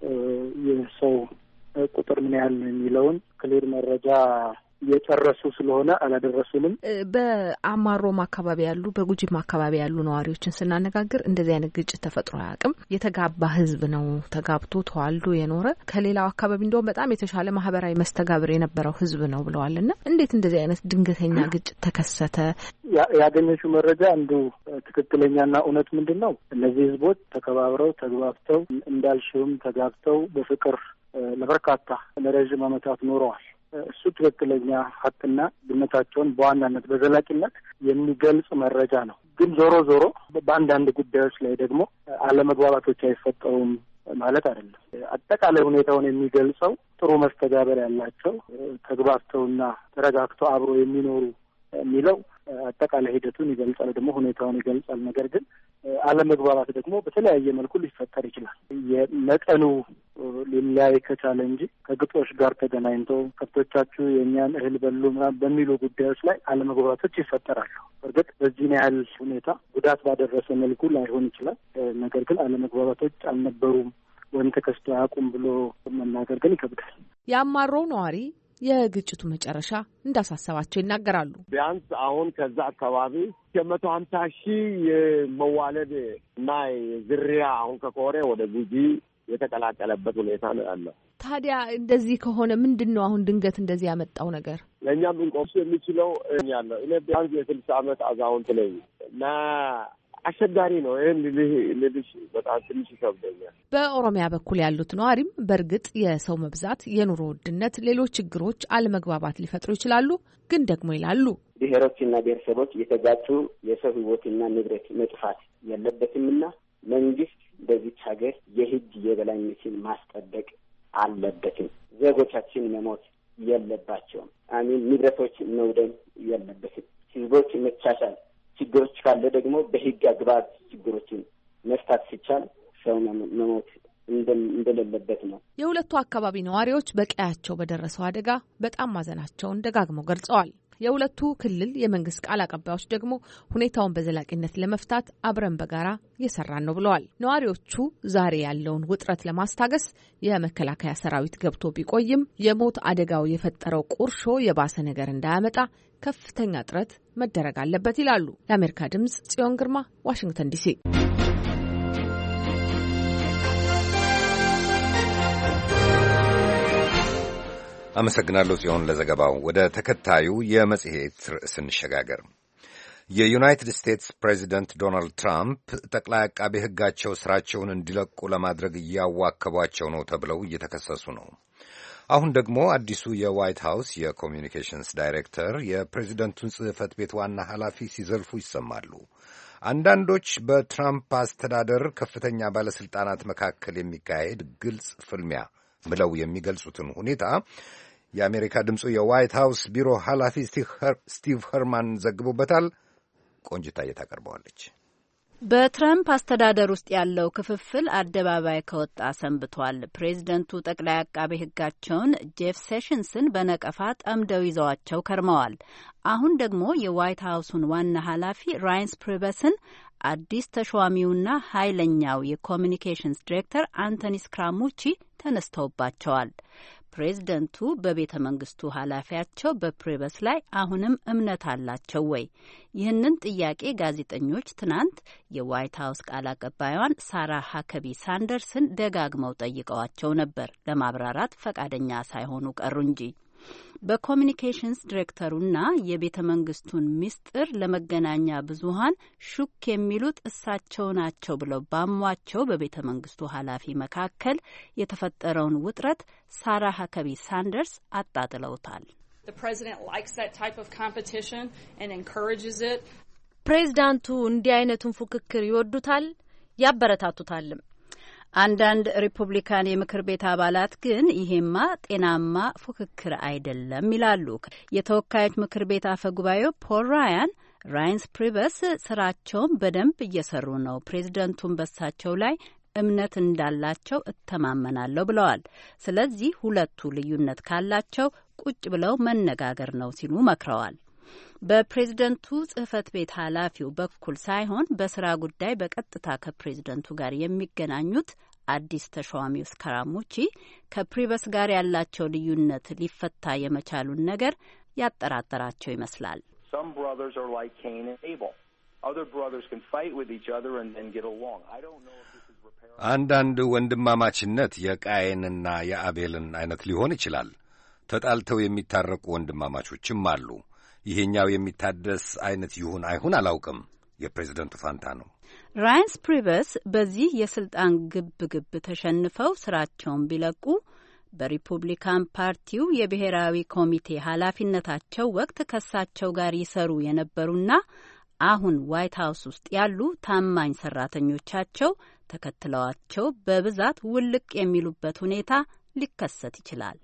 የሰው ቁጥር ምን ያህል ነው የሚለውን ክሊር መረጃ እየጨረሱ ስለሆነ አላደረሱንም። በአማሮም አካባቢ ያሉ በጉጂም አካባቢ ያሉ ነዋሪዎችን ስናነጋግር እንደዚህ አይነት ግጭት ተፈጥሮ አያውቅም። የተጋባ ህዝብ ነው፣ ተጋብቶ ተዋልዶ የኖረ ከሌላው አካባቢ እንደውም በጣም የተሻለ ማህበራዊ መስተጋብር የነበረው ህዝብ ነው ብለዋልና እንዴት እንደዚህ አይነት ድንገተኛ ግጭት ተከሰተ? ያገኘችው መረጃ አንዱ ትክክለኛና እውነት ምንድን ነው? እነዚህ ህዝቦች ተከባብረው ተግባብተው እንዳልሽውም ተጋብተው በፍቅር ለበርካታ ለረዥም ዓመታት ኖረዋል። እሱ ትክክለኛ ሀቅና ግንኙነታቸውን በዋናነት በዘላቂነት የሚገልጽ መረጃ ነው። ግን ዞሮ በአንዳንድ ጉዳዮች ላይ ደግሞ አለመግባባቶች አይፈጠሩም ማለት አይደለም። አጠቃላይ ሁኔታውን የሚገልጸው ጥሩ መስተጋበር ያላቸው ተግባብተውና ተረጋግተው አብሮ የሚኖሩ የሚለው አጠቃላይ ሂደቱን ይገልጻል፣ ደግሞ ሁኔታውን ይገልጻል። ነገር ግን አለመግባባት ደግሞ በተለያየ መልኩ ሊፈጠር ይችላል። የመጠኑ ሊለያይ ከቻለ እንጂ ከግጦሽ ጋር ተገናኝተው ከብቶቻችሁ የእኛን እህል በሉ ምናምን በሚሉ ጉዳዮች ላይ አለመግባባቶች ይፈጠራሉ። እርግጥ በዚህን ያህል ሁኔታ ጉዳት ባደረሰ መልኩ ላይሆን ይችላል። ነገር ግን አለመግባባቶች አልነበሩም ወይም ተከስቶ አያውቁም ብሎ መናገር ግን ይከብዳል። የአማሮ ነዋሪ የግጭቱ መጨረሻ እንዳሳሰባቸው ይናገራሉ። ቢያንስ አሁን ከዛ አካባቢ ከ150,000 የመዋለድ እና ዝርያ አሁን ከኮሬ ወደ ጉጂ የተቀላቀለበት ሁኔታ ነው ያለው። ታዲያ እንደዚህ ከሆነ ምንድነው አሁን ድንገት እንደዚህ ያመጣው ነገር? ለኛም እንቆስ የሚችለው ያለው እኔ ቢያንስ የ60 ዓመት አዛውንት ነኝ እና አስቸጋሪ ነው። ይሄን ልልሽ በጣም ትንሽ ይከብደኛል። በኦሮሚያ በኩል ያሉት ነዋሪም በእርግጥ የሰው መብዛት፣ የኑሮ ውድነት፣ ሌሎች ችግሮች አለመግባባት ሊፈጥሩ ይችላሉ። ግን ደግሞ ይላሉ ብሔሮችና ብሔረሰቦች የተጋጩ የሰው ሕይወትና ንብረት መጥፋት የለበትምና መንግስት በዚች ሀገር የህግ የበላይነትን ማስጠበቅ አለበትም። ዜጎቻችን መሞት የለባቸውም። ንብረቶች መውደም የለበትም። ህዝቦች መቻቻል፣ ችግሮች ካለ ደግሞ በህግ አግባብ ችግሮችን መፍታት ሲቻል ሰው መሞት እንደሌለበት ነው። የሁለቱ አካባቢ ነዋሪዎች በቀያቸው በደረሰው አደጋ በጣም ማዘናቸውን ደጋግመው ገልጸዋል። የሁለቱ ክልል የመንግስት ቃል አቀባዮች ደግሞ ሁኔታውን በዘላቂነት ለመፍታት አብረን በጋራ እየሰራን ነው ብለዋል። ነዋሪዎቹ ዛሬ ያለውን ውጥረት ለማስታገስ የመከላከያ ሰራዊት ገብቶ ቢቆይም የሞት አደጋው የፈጠረው ቁርሾ የባሰ ነገር እንዳያመጣ ከፍተኛ ጥረት መደረግ አለበት ይላሉ። ለአሜሪካ ድምጽ ጽዮን ግርማ፣ ዋሽንግተን ዲሲ። አመሰግናለሁ ጽዮን ለዘገባው። ወደ ተከታዩ የመጽሔት ርዕስ እንሸጋገር። የዩናይትድ ስቴትስ ፕሬዚደንት ዶናልድ ትራምፕ ጠቅላይ አቃቤ ሕጋቸው ስራቸውን እንዲለቁ ለማድረግ እያዋከቧቸው ነው ተብለው እየተከሰሱ ነው። አሁን ደግሞ አዲሱ የዋይት ሃውስ የኮሚዩኒኬሽንስ ዳይሬክተር የፕሬዚደንቱን ጽሕፈት ቤት ዋና ኃላፊ ሲዘልፉ ይሰማሉ። አንዳንዶች በትራምፕ አስተዳደር ከፍተኛ ባለሥልጣናት መካከል የሚካሄድ ግልጽ ፍልሚያ ብለው የሚገልጹትን ሁኔታ የአሜሪካ ድምፁ የዋይት ሃውስ ቢሮ ኃላፊ ስቲቭ ኸርማን ዘግቦበታል። ቆንጅታዬ ታቀርበዋለች። በትራምፕ አስተዳደር ውስጥ ያለው ክፍፍል አደባባይ ከወጣ ሰንብቷል። ፕሬዚደንቱ ጠቅላይ አቃቤ ሕጋቸውን ጄፍ ሴሽንስን በነቀፋ ጠምደው ይዘዋቸው ከርመዋል። አሁን ደግሞ የዋይት ሃውሱን ዋና ኃላፊ ራይንስ ፕሪበስን አዲስ ተሿሚውና ኃይለኛው የኮሚኒኬሽንስ ዲሬክተር አንቶኒ ስክራሙቺ ተነስተውባቸዋል። ፕሬዝደንቱ በቤተ መንግስቱ ኃላፊያቸው በፕሪበስ ላይ አሁንም እምነት አላቸው ወይ? ይህንን ጥያቄ ጋዜጠኞች ትናንት የዋይት ሀውስ ቃል አቀባዩን ሳራ ሀከቢ ሳንደርስን ደጋግመው ጠይቀዋቸው ነበር። ለማብራራት ፈቃደኛ ሳይሆኑ ቀሩ እንጂ በኮሚኒኬሽንስ ዲሬክተሩና የቤተ መንግስቱን ሚስጥር ለመገናኛ ብዙኃን ሹክ የሚሉት እሳቸው ናቸው ብለው ባሟቸው በቤተ መንግስቱ ኃላፊ መካከል የተፈጠረውን ውጥረት ሳራ ሀከቢ ሳንደርስ አጣጥለውታል። ፕሬዝዳንቱ እንዲህ አይነቱን ፉክክር ይወዱታል፣ ያበረታቱታልም። አንዳንድ ሪፑብሊካን የምክር ቤት አባላት ግን ይሄማ ጤናማ ፉክክር አይደለም ይላሉ። የተወካዮች ምክር ቤት አፈ ጉባኤው ፖል ራያን ራይንስ ፕሪበስ ስራቸውን በደንብ እየሰሩ ነው፣ ፕሬዝደንቱን በሳቸው ላይ እምነት እንዳላቸው እተማመናለሁ ብለዋል። ስለዚህ ሁለቱ ልዩነት ካላቸው ቁጭ ብለው መነጋገር ነው ሲሉ መክረዋል። በፕሬዝደንቱ ጽህፈት ቤት ኃላፊው በኩል ሳይሆን በስራ ጉዳይ በቀጥታ ከፕሬዝደንቱ ጋር የሚገናኙት አዲስ ተሿሚው ስካራሙቺ ከፕሪበስ ጋር ያላቸው ልዩነት ሊፈታ የመቻሉን ነገር ያጠራጠራቸው ይመስላል። አንዳንድ ወንድማማችነት የቃየንና የአቤልን አይነት ሊሆን ይችላል። ተጣልተው የሚታረቁ ወንድማማቾችም አሉ። ይሄኛው የሚታደስ አይነት ይሁን አይሁን አላውቅም። የፕሬዝደንቱ ፋንታ ነው። ራይንስ ፕሪበስ በዚህ የስልጣን ግብ ተሸንፈው ስራቸውን ቢለቁ በሪፑብሊካን ፓርቲው የብሔራዊ ኮሚቴ ኃላፊነታቸው ወቅት ከሳቸው ጋር ይሰሩ የነበሩና አሁን ዋይት ሀውስ ውስጥ ያሉ ታማኝ ሰራተኞቻቸው ተከትለዋቸው በብዛት ውልቅ የሚሉበት ሁኔታ ሊከሰት ይችላል።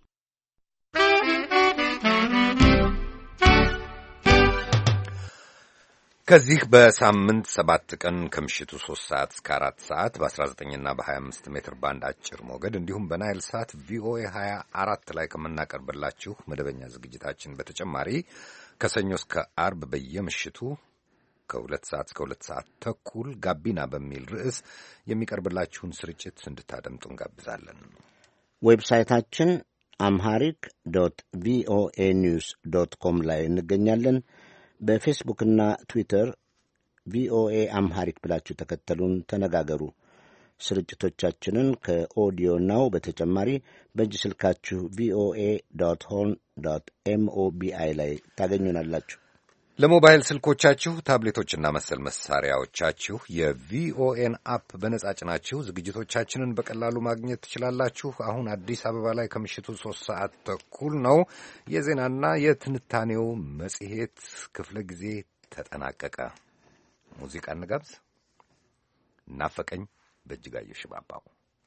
ከዚህ በሳምንት 7 ቀን ከምሽቱ 3 ሰዓት እስከ 4 ሰዓት በ19ና በ25 ሜትር ባንድ አጭር ሞገድ እንዲሁም በናይል ሳት ቪኦኤ 24 ላይ ከምናቀርብላችሁ መደበኛ ዝግጅታችን በተጨማሪ ከሰኞ እስከ አርብ በየምሽቱ ከ2 ሰዓት እስከ 2 ሰዓት ተኩል ጋቢና በሚል ርዕስ የሚቀርብላችሁን ስርጭት እንድታደምጡ እንጋብዛለን። ዌብሳይታችን አምሃሪክ ቪኦኤ ኒውስ .ኮም ላይ እንገኛለን። በፌስቡክና ትዊተር ቪኦኤ አምሃሪክ ብላችሁ ተከተሉን፣ ተነጋገሩ። ስርጭቶቻችንን ከኦዲዮ ናው በተጨማሪ በእጅ ስልካችሁ voa.horn.mobi ላይ ታገኙናላችሁ። ለሞባይል ስልኮቻችሁ ታብሌቶችና መሰል መሳሪያዎቻችሁ የቪኦኤን አፕ በነጻ ጭናችሁ ዝግጅቶቻችንን በቀላሉ ማግኘት ትችላላችሁ። አሁን አዲስ አበባ ላይ ከምሽቱ 3 ሰዓት ተኩል ነው። የዜናና የትንታኔው መጽሔት ክፍለ ጊዜ ተጠናቀቀ። ሙዚቃ እንጋብዝ። ናፈቀኝ በእጅጋየሁ ሽባባው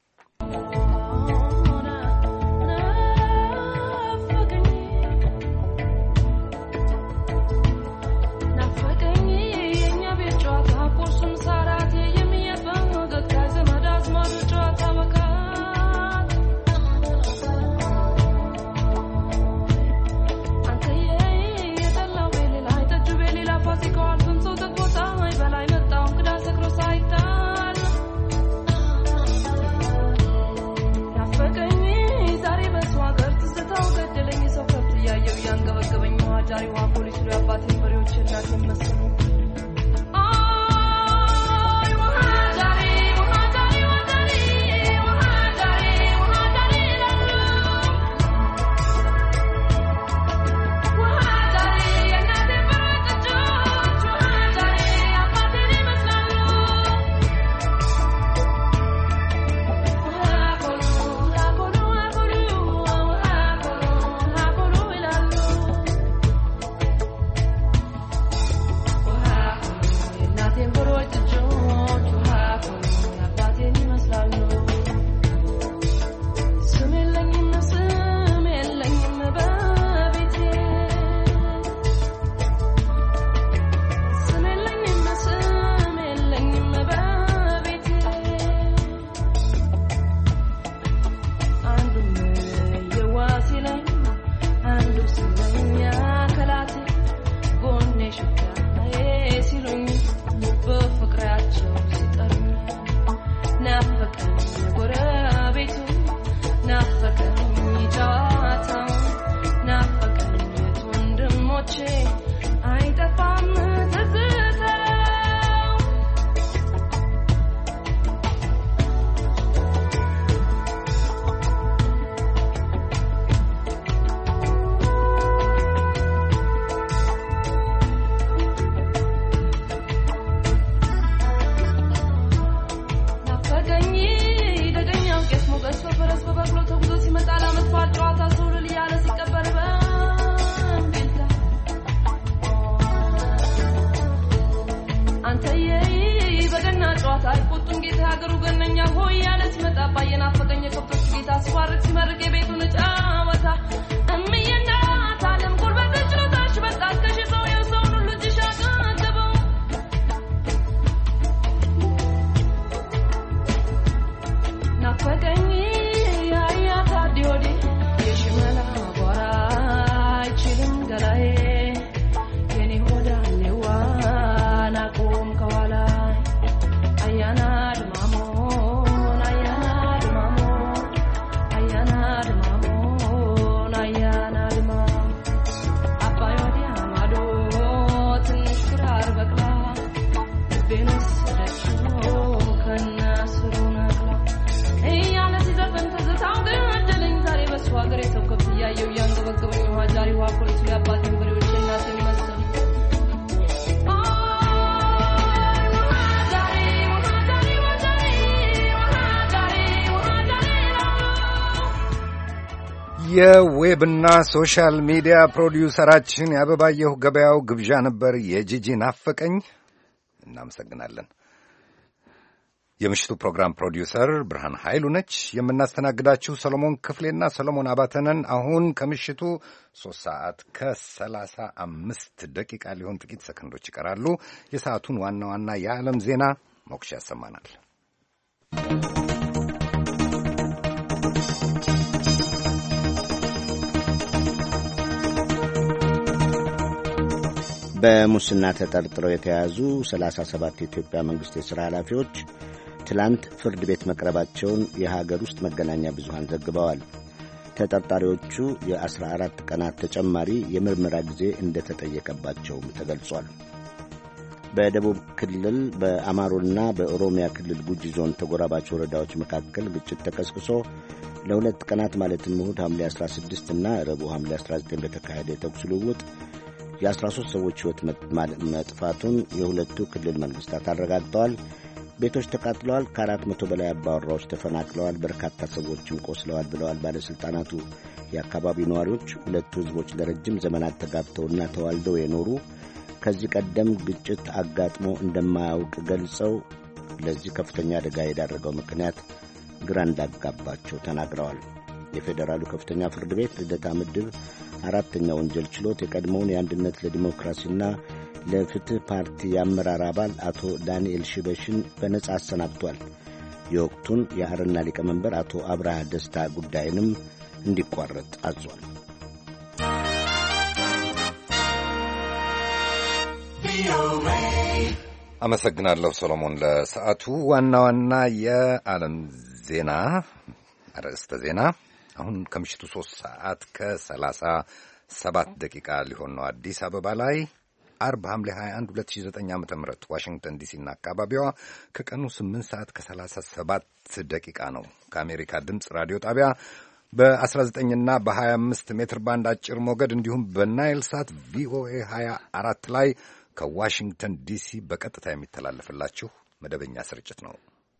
የዌብና ሶሻል ሚዲያ ፕሮዲውሰራችን ያበባየሁ ገበያው ግብዣ ነበር። የጂጂ ናፈቀኝ። እናመሰግናለን። የምሽቱ ፕሮግራም ፕሮዲውሰር ብርሃን ኃይሉ ነች። የምናስተናግዳችሁ ሰሎሞን ክፍሌና ሰሎሞን አባተነን። አሁን ከምሽቱ 3 ሰዓት ከ35 ደቂቃ ሊሆን ጥቂት ሰከንዶች ይቀራሉ። የሰዓቱን ዋና ዋና የዓለም ዜና ሞክሽ ያሰማናል። በሙስና ተጠርጥረው የተያዙ 37 የኢትዮጵያ መንግሥት የሥራ ኃላፊዎች ትላንት ፍርድ ቤት መቅረባቸውን የሀገር ውስጥ መገናኛ ብዙሃን ዘግበዋል። ተጠርጣሪዎቹ የ14 ቀናት ተጨማሪ የምርመራ ጊዜ እንደተጠየቀባቸውም ተገልጿል። በደቡብ ክልል በአማሮና በኦሮሚያ ክልል ጉጂ ዞን ተጎራባች ወረዳዎች መካከል ግጭት ተቀስቅሶ ለሁለት ቀናት ማለትም እሁድ ሐምሌ 16 እና ረቡዕ ሐምሌ 19 በተካሄደ የተኩስ ልውውጥ የ13 ሰዎች ሕይወት መጥፋቱን የሁለቱ ክልል መንግሥታት አረጋግጠዋል። ቤቶች ተቃጥለዋል። ከ400 በላይ አባወራዎች ተፈናቅለዋል። በርካታ ሰዎችም ቆስለዋል ብለዋል ባለሥልጣናቱ። የአካባቢው ነዋሪዎች ሁለቱ ሕዝቦች ለረጅም ዘመናት ተጋብተውና ተዋልደው የኖሩ ከዚህ ቀደም ግጭት አጋጥሞ እንደማያውቅ ገልጸው ለዚህ ከፍተኛ አደጋ የዳረገው ምክንያት ግራ እንዳጋባቸው ተናግረዋል። የፌዴራሉ ከፍተኛ ፍርድ ቤት ልደታ ምድብ አራተኛ ወንጀል ችሎት የቀድሞውን የአንድነት ለዲሞክራሲና ለፍትህ ፓርቲ የአመራር አባል አቶ ዳንኤል ሽበሽን በነጻ አሰናብቷል። የወቅቱን የአረና ሊቀመንበር አቶ አብርሃ ደስታ ጉዳይንም እንዲቋረጥ አዟል። አመሰግናለሁ ሰሎሞን። ለሰዓቱ ዋና ዋና የዓለም ዜና አርዕስተ ዜና አሁን ከምሽቱ 3 ሰዓት ከ37 ደቂቃ ሊሆን ነው አዲስ አበባ ላይ አርብ ሐምሌ 21 2009 ዓ.ም ዋሽንግተን ዲሲና አካባቢዋ ከቀኑ 8 ሰዓት ከ37 ደቂቃ ነው። ከአሜሪካ ድምፅ ራዲዮ ጣቢያ በ19ና በ25 ሜትር ባንድ አጭር ሞገድ እንዲሁም በናይል ሳት ቪኦኤ 24 ላይ ከዋሽንግተን ዲሲ በቀጥታ የሚተላለፍላችሁ መደበኛ ስርጭት ነው።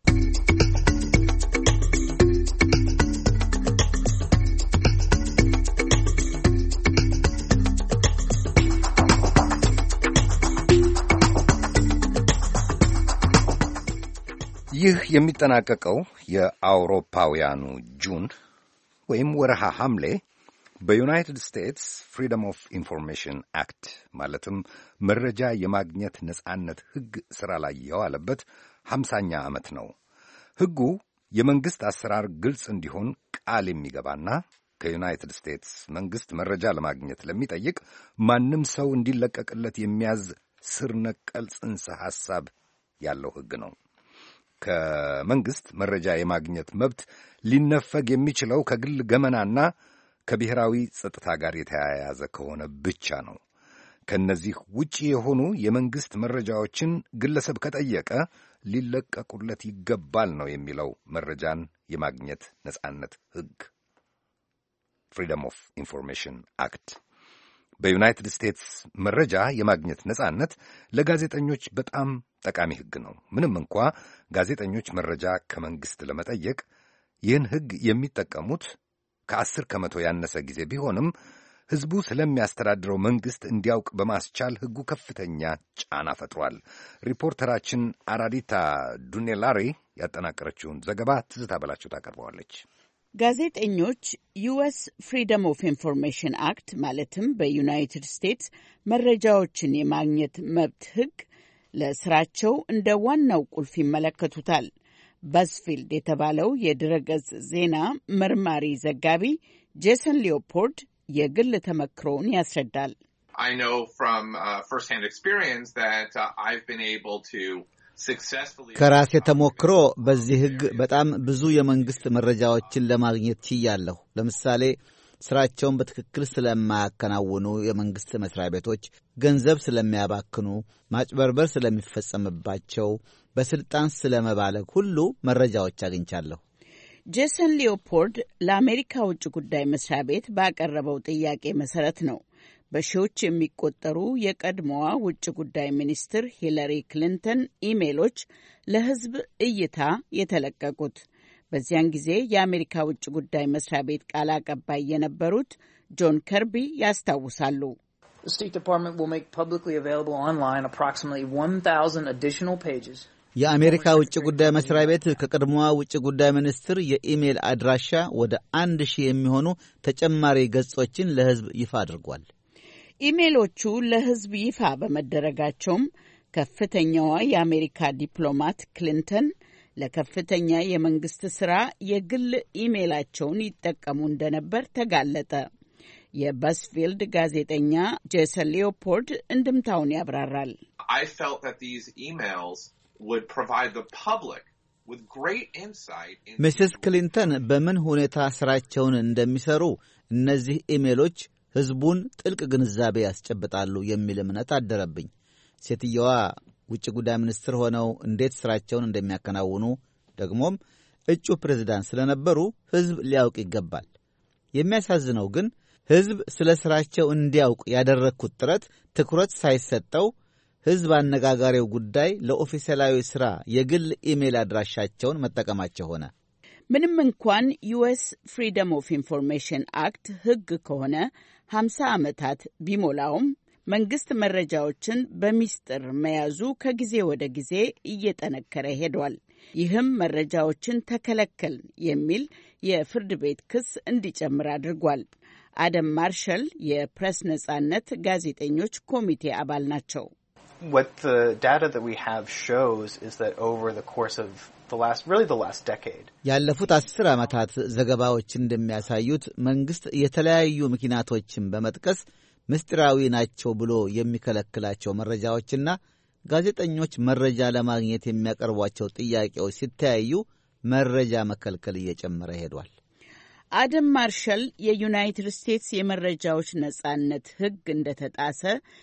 ይህ የሚጠናቀቀው የአውሮፓውያኑ ጁን ወይም ወረሃ ሐምሌ በዩናይትድ ስቴትስ ፍሪደም ኦፍ ኢንፎርሜሽን አክት ማለትም መረጃ የማግኘት ነጻነት ሕግ ሥራ ላይ የዋለበት 50ኛ ዓመት ነው። ሕጉ የመንግሥት አሰራር ግልጽ እንዲሆን ቃል የሚገባና ከዩናይትድ ስቴትስ መንግሥት መረጃ ለማግኘት ለሚጠይቅ ማንም ሰው እንዲለቀቅለት የሚያዝ ስር ነቀል ጽንሰ ሐሳብ ያለው ሕግ ነው። ከመንግሥት መረጃ የማግኘት መብት ሊነፈግ የሚችለው ከግል ገመናና ከብሔራዊ ጸጥታ ጋር የተያያዘ ከሆነ ብቻ ነው። ከነዚህ ውጪ የሆኑ የመንግሥት መረጃዎችን ግለሰብ ከጠየቀ ሊለቀቁለት ይገባል ነው የሚለው መረጃን የማግኘት ነጻነት ሕግ ፍሪደም ኦፍ ኢንፎርሜሽን አክት። በዩናይትድ ስቴትስ መረጃ የማግኘት ነጻነት ለጋዜጠኞች በጣም ጠቃሚ ሕግ ነው። ምንም እንኳ ጋዜጠኞች መረጃ ከመንግሥት ለመጠየቅ ይህን ሕግ የሚጠቀሙት ከ10 ከመቶ ያነሰ ጊዜ ቢሆንም ሕዝቡ ስለሚያስተዳድረው መንግሥት እንዲያውቅ በማስቻል ሕጉ ከፍተኛ ጫና ፈጥሯል። ሪፖርተራችን አራዲታ ዱኔላሬ ያጠናቀረችውን ዘገባ ትዝታ በላቸው ታቀርበዋለች። ጋዜጠኞች ዩኤስ ፍሪደም ኦፍ ኢንፎርሜሽን አክት ማለትም በዩናይትድ ስቴትስ መረጃዎችን የማግኘት መብት ሕግ ለስራቸው እንደ ዋናው ቁልፍ ይመለከቱታል። ባዝፊልድ የተባለው የድረገጽ ዜና መርማሪ ዘጋቢ ጄሰን ሊዮፖልድ የግል ተመክሮውን ያስረዳል። ከራሴ ተሞክሮ በዚህ ሕግ በጣም ብዙ የመንግሥት መረጃዎችን ለማግኘት ችያለሁ። ለምሳሌ ስራቸውን በትክክል ስለማያከናውኑ የመንግሥት መስሪያ ቤቶች ገንዘብ ስለሚያባክኑ፣ ማጭበርበር ስለሚፈጸምባቸው፣ በስልጣን ስለመባለግ ሁሉ መረጃዎች አግኝቻለሁ። ጄሰን ሊዮፖልድ ለአሜሪካ ውጭ ጉዳይ መስሪያ ቤት ባቀረበው ጥያቄ መሰረት ነው በሺዎች የሚቆጠሩ የቀድሞዋ ውጭ ጉዳይ ሚኒስትር ሂለሪ ክሊንተን ኢሜሎች ለሕዝብ እይታ የተለቀቁት። በዚያን ጊዜ የአሜሪካ ውጭ ጉዳይ መስሪያ ቤት ቃል አቀባይ የነበሩት ጆን ከርቢ ያስታውሳሉ። የአሜሪካ ውጭ ጉዳይ መስሪያ ቤት ከቀድሞዋ ውጭ ጉዳይ ሚኒስትር የኢሜል አድራሻ ወደ 1000 የሚሆኑ ተጨማሪ ገጾችን ለሕዝብ ይፋ አድርጓል። ኢሜሎቹ ለሕዝብ ይፋ በመደረጋቸውም ከፍተኛዋ የአሜሪካ ዲፕሎማት ክሊንተን ለከፍተኛ የመንግስት ሥራ የግል ኢሜላቸውን ይጠቀሙ እንደነበር ተጋለጠ። የበስፊልድ ጋዜጠኛ ጄሰን ሊዮፖልድ እንድምታውን ያብራራል። I felt that these emails would provide the public with great insight into ሚስስ ክሊንተን በምን ሁኔታ ስራቸውን እንደሚሰሩ እነዚህ ኢሜሎች ህዝቡን ጥልቅ ግንዛቤ ያስጨብጣሉ የሚል እምነት አደረብኝ። ሴትየዋ ውጭ ጉዳይ ሚኒስትር ሆነው እንዴት ስራቸውን እንደሚያከናውኑ ደግሞም እጩ ፕሬዝዳንት ስለነበሩ ህዝብ ሊያውቅ ይገባል። የሚያሳዝነው ግን ህዝብ ስለ ስራቸው እንዲያውቅ ያደረግኩት ጥረት ትኩረት ሳይሰጠው ህዝብ አነጋጋሪው ጉዳይ ለኦፊሴላዊ ሥራ የግል ኢሜል አድራሻቸውን መጠቀማቸው ሆነ። ምንም እንኳን ዩኤስ ፍሪደም ኦፍ ኢንፎርሜሽን አክት ሕግ ከሆነ 50 ዓመታት ቢሞላውም መንግሥት መረጃዎችን በሚስጥር መያዙ ከጊዜ ወደ ጊዜ እየጠነከረ ሄዷል። ይህም መረጃዎችን ተከለከል የሚል የፍርድ ቤት ክስ እንዲጨምር አድርጓል። አደም ማርሻል የፕሬስ ነጻነት ጋዜጠኞች ኮሚቴ አባል ናቸው። What the data that we have shows is that over the course of the last decade ያለፉት 10 ዓመታት ዘገባዎች እንደሚያሳዩት መንግስት የተለያዩ ምክንያቶችን በመጥቀስ ምስጢራዊ ናቸው ብሎ የሚከለክላቸው መረጃዎችና ጋዜጠኞች መረጃ ለማግኘት የሚያቀርቧቸው ጥያቄዎች ሲተያዩ መረጃ መከልከል እየጨመረ ሄዷል። አደም ማርሻል የዩናይትድ ስቴትስ የመረጃዎች ነጻነት ሕግ እንደተጣሰ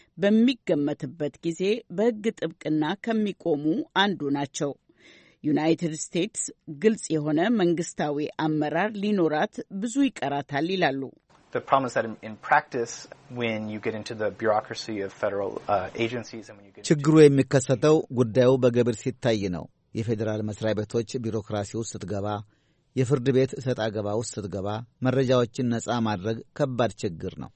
በሚገመትበት ጊዜ በሕግ ጥብቅና ከሚቆሙ አንዱ ናቸው። ዩናይትድ ስቴትስ ግልጽ የሆነ መንግስታዊ አመራር ሊኖራት ብዙ ይቀራታል ይላሉ። The problem is that in practice, when you get into the bureaucracy of federal agencies and when you get ችግሩ የሚከሰተው ጉዳዩ በግብር ሲታይ ነው። የፌዴራል መስሪያ ቤቶች ቢሮክራሲ ውስጥ ስትገባ፣ የፍርድ ቤት እሰጥ አገባ ውስጥ ስትገባ መረጃዎችን ነጻ ማድረግ ከባድ ችግር ነው።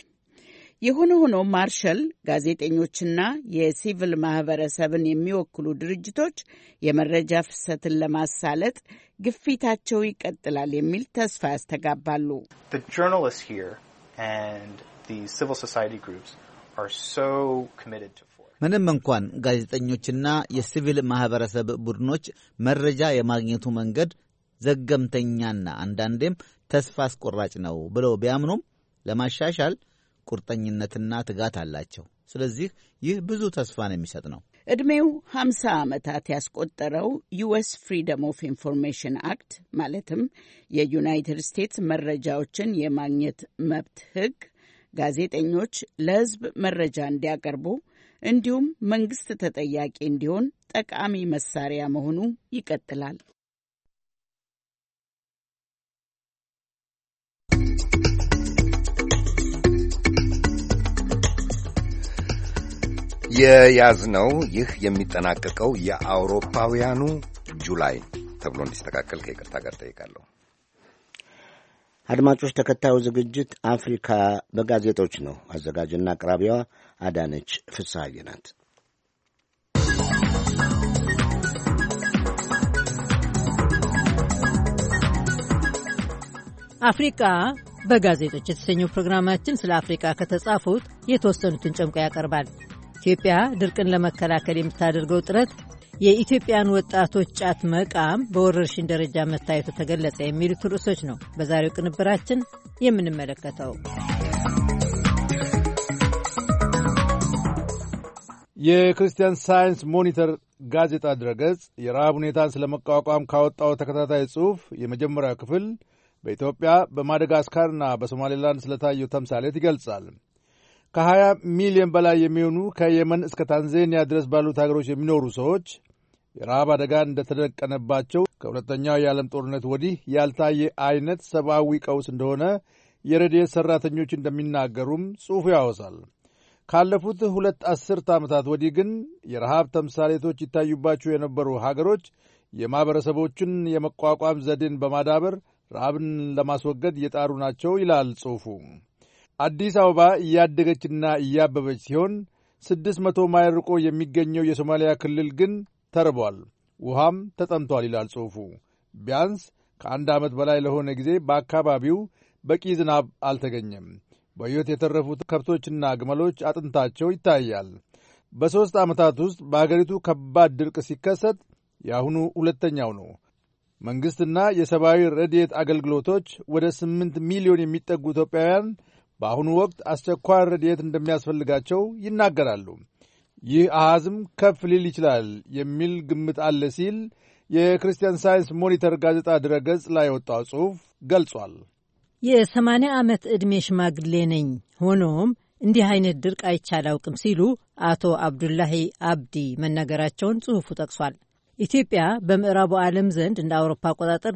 የሆነ ሆኖ ማርሻል ጋዜጠኞችና የሲቪል ማህበረሰብን የሚወክሉ ድርጅቶች የመረጃ ፍሰትን ለማሳለጥ ግፊታቸው ይቀጥላል የሚል ተስፋ ያስተጋባሉ። The journalists here and the civil society groups are so committed to ምንም እንኳን ጋዜጠኞችና የሲቪል ማህበረሰብ ቡድኖች መረጃ የማግኘቱ መንገድ ዘገምተኛና አንዳንዴም ተስፋ አስቆራጭ ነው ብለው ቢያምኑም ለማሻሻል ቁርጠኝነትና ትጋት አላቸው። ስለዚህ ይህ ብዙ ተስፋን የሚሰጥ ነው። ዕድሜው 50 ዓመታት ያስቆጠረው ዩኤስ ፍሪደም ኦፍ ኢንፎርሜሽን አክት ማለትም የዩናይትድ ስቴትስ መረጃዎችን የማግኘት መብት ሕግ ጋዜጠኞች ለሕዝብ መረጃ እንዲያቀርቡ እንዲሁም መንግስት ተጠያቂ እንዲሆን ጠቃሚ መሳሪያ መሆኑ ይቀጥላል። የያዝነው ይህ የሚጠናቀቀው የአውሮፓውያኑ ጁላይ ተብሎ እንዲስተካከል ከይቅርታ ጋር ጠይቃለሁ። አድማጮች፣ ተከታዩ ዝግጅት አፍሪካ በጋዜጦች ነው። አዘጋጅና አቅራቢዋ አዳነች ፍስሐዬ ናት። አፍሪካ በጋዜጦች የተሰኘው ፕሮግራማችን ስለ አፍሪካ ከተጻፉት የተወሰኑትን ጨምቆ ያቀርባል። ኢትዮጵያ ድርቅን ለመከላከል የምታደርገው ጥረት፣ የኢትዮጵያን ወጣቶች ጫት መቃም በወረርሽኝ ደረጃ መታየቱ ተገለጸ የሚሉት ርዕሶች ነው በዛሬው ቅንብራችን የምንመለከተው። የክርስቲያን ሳይንስ ሞኒተር ጋዜጣ ድረገጽ የረሃብ ሁኔታን ስለ መቋቋም ካወጣው ተከታታይ ጽሑፍ የመጀመሪያው ክፍል በኢትዮጵያ በማደጋስካርና በሶማሌላንድ ስለታየው ተምሳሌት ይገልጻል። ከ20 ሚሊዮን በላይ የሚሆኑ ከየመን እስከ ታንዛኒያ ድረስ ባሉት ሀገሮች የሚኖሩ ሰዎች የረሃብ አደጋ እንደተደቀነባቸው ከሁለተኛው የዓለም ጦርነት ወዲህ ያልታየ አይነት ሰብአዊ ቀውስ እንደሆነ የረድኤት ሠራተኞች እንደሚናገሩም ጽሑፉ ያወሳል። ካለፉት 2 አስርት ዓመታት ወዲህ ግን የረሃብ ተምሳሌቶች ይታዩባቸው የነበሩ ሀገሮች የማኅበረሰቦችን የመቋቋም ዘዴን በማዳበር ረሃብን ለማስወገድ እየጣሩ ናቸው ይላል ጽሑፉ። አዲስ አበባ እያደገችና እያበበች ሲሆን 600 ማይል ርቆ የሚገኘው የሶማሊያ ክልል ግን ተርቧል፣ ውሃም ተጠምቷል ይላል ጽሑፉ። ቢያንስ ከአንድ ዓመት በላይ ለሆነ ጊዜ በአካባቢው በቂ ዝናብ አልተገኘም። በሕይወት የተረፉት ከብቶችና ግመሎች አጥንታቸው ይታያል። በ3 ዓመታት ውስጥ በአገሪቱ ከባድ ድርቅ ሲከሰት የአሁኑ ሁለተኛው ነው። መንግሥትና የሰብአዊ ረድኤት አገልግሎቶች ወደ 8 ሚሊዮን የሚጠጉ ኢትዮጵያውያን በአሁኑ ወቅት አስቸኳይ ረድኤት እንደሚያስፈልጋቸው ይናገራሉ። ይህ አሃዝም ከፍ ሊል ይችላል የሚል ግምት አለ ሲል የክርስቲያን ሳይንስ ሞኒተር ጋዜጣ ድረገጽ ላይ የወጣው ጽሑፍ ገልጿል። የ80 ዓመት ዕድሜ ሽማግሌ ነኝ፣ ሆኖም እንዲህ አይነት ድርቅ አይቼ አላውቅም ሲሉ አቶ አብዱላሂ አብዲ መናገራቸውን ጽሑፉ ጠቅሷል። ኢትዮጵያ በምዕራቡ ዓለም ዘንድ እንደ አውሮፓ አቆጣጠር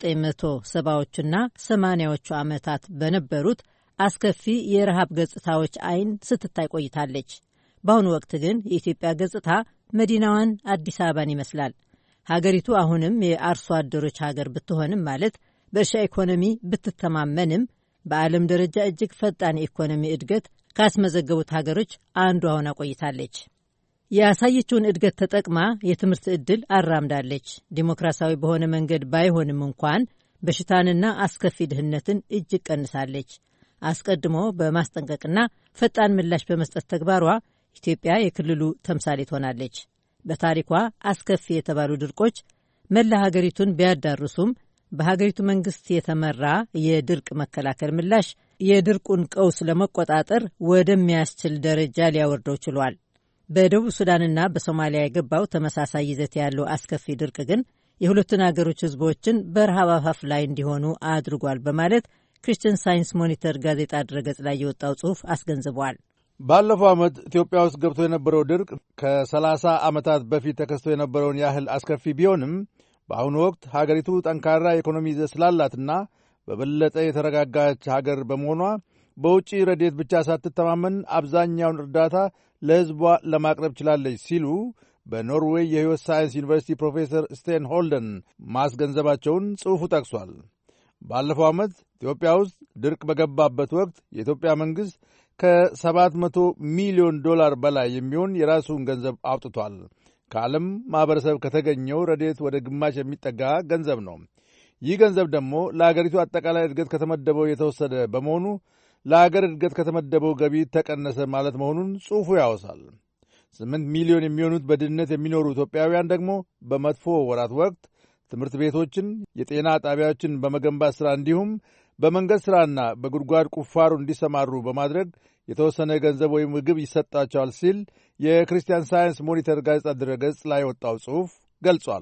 በ1970ዎቹና 80ዎቹ ዓመታት በነበሩት አስከፊ የረሃብ ገጽታዎች አይን ስትታይ ቆይታለች። በአሁኑ ወቅት ግን የኢትዮጵያ ገጽታ መዲናዋን አዲስ አበባን ይመስላል። ሀገሪቱ አሁንም የአርሶ አደሮች ሀገር ብትሆንም ማለት በእርሻ ኢኮኖሚ ብትተማመንም በዓለም ደረጃ እጅግ ፈጣን የኢኮኖሚ እድገት ካስመዘገቡት ሀገሮች አንዷ ሆና ቆይታለች። ያሳየችውን እድገት ተጠቅማ የትምህርት ዕድል አራምዳለች። ዲሞክራሲያዊ በሆነ መንገድ ባይሆንም እንኳን በሽታንና አስከፊ ድህነትን እጅግ ቀንሳለች። አስቀድሞ በማስጠንቀቅና ፈጣን ምላሽ በመስጠት ተግባሯ ኢትዮጵያ የክልሉ ተምሳሌት ሆናለች። በታሪኳ አስከፊ የተባሉ ድርቆች መላ ሀገሪቱን ቢያዳርሱም በሀገሪቱ መንግስት የተመራ የድርቅ መከላከል ምላሽ የድርቁን ቀውስ ለመቆጣጠር ወደሚያስችል ደረጃ ሊያወርደው ችሏል። በደቡብ ሱዳንና በሶማሊያ የገባው ተመሳሳይ ይዘት ያለው አስከፊ ድርቅ ግን የሁለቱን አገሮች ህዝቦችን በረሃብ አፋፍ ላይ እንዲሆኑ አድርጓል በማለት ክርስቲያን ሳይንስ ሞኒተር ጋዜጣ ድረገጽ ላይ የወጣው ጽሑፍ አስገንዝቧል። ባለፈው ዓመት ኢትዮጵያ ውስጥ ገብቶ የነበረው ድርቅ ከ30 ዓመታት በፊት ተከስቶ የነበረውን ያህል አስከፊ ቢሆንም በአሁኑ ወቅት ሀገሪቱ ጠንካራ የኢኮኖሚ ይዘት ስላላትና በበለጠ የተረጋጋች ሀገር በመሆኗ በውጭ ረድኤት ብቻ ሳትተማመን አብዛኛውን እርዳታ ለሕዝቧ ለማቅረብ ችላለች ሲሉ በኖርዌይ የሕይወት ሳይንስ ዩኒቨርሲቲ ፕሮፌሰር ስቴን ሆልደን ማስገንዘባቸውን ጽሑፉ ጠቅሷል። ባለፈው ዓመት ኢትዮጵያ ውስጥ ድርቅ በገባበት ወቅት የኢትዮጵያ መንግሥት ከ700 ሚሊዮን ዶላር በላይ የሚሆን የራሱን ገንዘብ አውጥቷል። ከዓለም ማኅበረሰብ ከተገኘው ረድኤት ወደ ግማሽ የሚጠጋ ገንዘብ ነው። ይህ ገንዘብ ደግሞ ለአገሪቱ አጠቃላይ እድገት ከተመደበው የተወሰደ በመሆኑ ለአገር እድገት ከተመደበው ገቢ ተቀነሰ ማለት መሆኑን ጽሑፉ ያወሳል። 8 ሚሊዮን የሚሆኑት በድህነት የሚኖሩ ኢትዮጵያውያን ደግሞ በመጥፎ ወራት ወቅት ትምህርት ቤቶችን፣ የጤና ጣቢያዎችን በመገንባት ሥራ እንዲሁም በመንገድ ሥራና በጉድጓድ ቁፋሮ እንዲሰማሩ በማድረግ የተወሰነ ገንዘብ ወይም ምግብ ይሰጣቸዋል ሲል የክርስቲያን ሳይንስ ሞኒተር ጋዜጣ ድረገጽ ላይ የወጣው ጽሑፍ ገልጿል።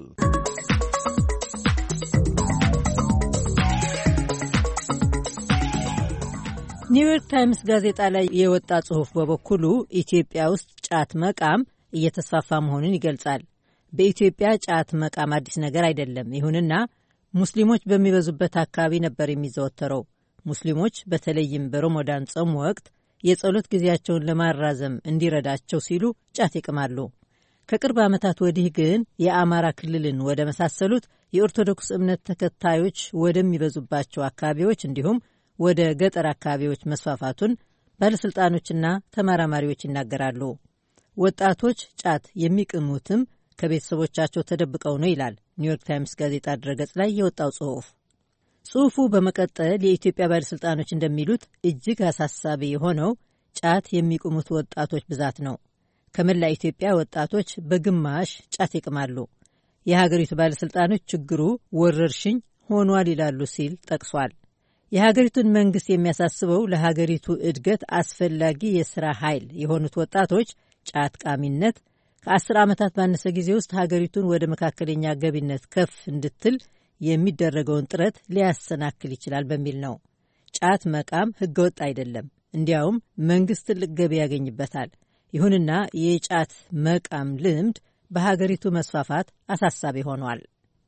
ኒውዮርክ ታይምስ ጋዜጣ ላይ የወጣ ጽሑፍ በበኩሉ ኢትዮጵያ ውስጥ ጫት መቃም እየተስፋፋ መሆኑን ይገልጻል። በኢትዮጵያ ጫት መቃም አዲስ ነገር አይደለም። ይሁንና ሙስሊሞች በሚበዙበት አካባቢ ነበር የሚዘወተረው። ሙስሊሞች በተለይም በረመዳን ጾም ወቅት የጸሎት ጊዜያቸውን ለማራዘም እንዲረዳቸው ሲሉ ጫት ይቅማሉ። ከቅርብ ዓመታት ወዲህ ግን የአማራ ክልልን ወደ መሳሰሉት የኦርቶዶክስ እምነት ተከታዮች ወደሚበዙባቸው አካባቢዎች እንዲሁም ወደ ገጠር አካባቢዎች መስፋፋቱን ባለሥልጣኖችና ተመራማሪዎች ይናገራሉ። ወጣቶች ጫት የሚቅሙትም ከቤተሰቦቻቸው ተደብቀው ነው ይላል ኒውዮርክ ታይምስ ጋዜጣ ድረገጽ ላይ የወጣው ጽሑፍ። ጽሑፉ በመቀጠል የኢትዮጵያ ባለሥልጣኖች እንደሚሉት እጅግ አሳሳቢ የሆነው ጫት የሚቅሙት ወጣቶች ብዛት ነው። ከመላ ኢትዮጵያ ወጣቶች በግማሽ ጫት ይቅማሉ። የሀገሪቱ ባለሥልጣኖች ችግሩ ወረርሽኝ ሆኗል ይላሉ ሲል ጠቅሷል። የሀገሪቱን መንግሥት የሚያሳስበው ለሀገሪቱ እድገት አስፈላጊ የሥራ ኃይል የሆኑት ወጣቶች ጫት ቃሚነት ከ10 ዓመታት ባነሰ ጊዜ ውስጥ ሀገሪቱን ወደ መካከለኛ ገቢነት ከፍ እንድትል የሚደረገውን ጥረት ሊያሰናክል ይችላል በሚል ነው። ጫት መቃም ሕገወጥ አይደለም፣ እንዲያውም መንግሥት ትልቅ ገቢ ያገኝበታል። ይሁንና የጫት መቃም ልምድ በሀገሪቱ መስፋፋት አሳሳቢ ሆኗል።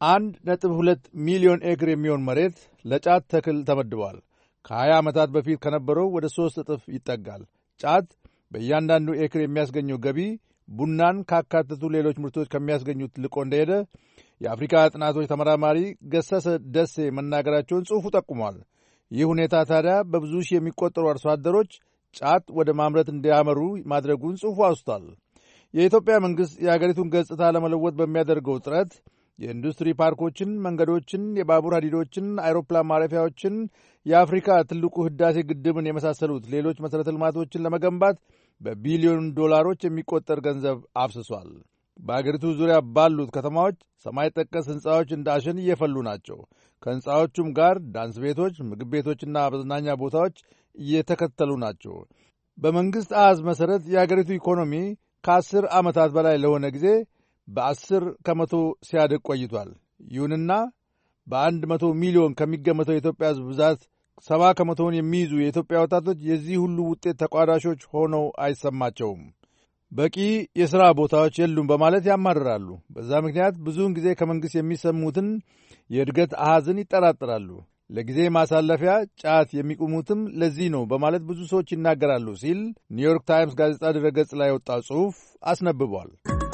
1.2 ሚሊዮን ኤክር የሚሆን መሬት ለጫት ተክል ተመድቧል። ከ20 ዓመታት በፊት ከነበረው ወደ 3 እጥፍ ይጠጋል። ጫት በእያንዳንዱ ኤክር የሚያስገኘው ገቢ ቡናን ካካተቱ ሌሎች ምርቶች ከሚያስገኙት ልቆ እንደሄደ የአፍሪካ ጥናቶች ተመራማሪ ገሰሰ ደሴ መናገራቸውን ጽሑፉ ጠቁሟል። ይህ ሁኔታ ታዲያ በብዙ ሺህ የሚቆጠሩ አርሶ አደሮች ጫት ወደ ማምረት እንዲያመሩ ማድረጉን ጽሑፉ አውስቷል። የኢትዮጵያ መንግሥት የአገሪቱን ገጽታ ለመለወጥ በሚያደርገው ጥረት የኢንዱስትሪ ፓርኮችን፣ መንገዶችን፣ የባቡር ሀዲዶችን፣ አይሮፕላን ማረፊያዎችን፣ የአፍሪካ ትልቁ ህዳሴ ግድብን የመሳሰሉት ሌሎች መሠረተ ልማቶችን ለመገንባት በቢሊዮን ዶላሮች የሚቆጠር ገንዘብ አፍስሷል። በአገሪቱ ዙሪያ ባሉት ከተማዎች ሰማይ ጠቀስ ሕንፃዎች እንደ አሸን እየፈሉ ናቸው። ከሕንፃዎቹም ጋር ዳንስ ቤቶች፣ ምግብ ቤቶችና መዝናኛ ቦታዎች እየተከተሉ ናቸው። በመንግሥት አሃዝ መሠረት የአገሪቱ ኢኮኖሚ ከ10 ዓመታት በላይ ለሆነ ጊዜ በ10 ከመቶ ሲያድግ ቆይቷል። ይሁንና በ100 ሚሊዮን ከሚገመተው የኢትዮጵያ ሕዝብ ብዛት 70 ከመቶውን የሚይዙ የኢትዮጵያ ወጣቶች የዚህ ሁሉ ውጤት ተቋዳሾች ሆነው አይሰማቸውም። በቂ የሥራ ቦታዎች የሉም በማለት ያማርራሉ። በዛ ምክንያት ብዙውን ጊዜ ከመንግሥት የሚሰሙትን የእድገት አሃዝን ይጠራጠራሉ። ለጊዜ ማሳለፊያ ጫት የሚቆሙትም ለዚህ ነው በማለት ብዙ ሰዎች ይናገራሉ ሲል ኒውዮርክ ታይምስ ጋዜጣ ድረገጽ ላይ የወጣው ጽሑፍ አስነብቧል።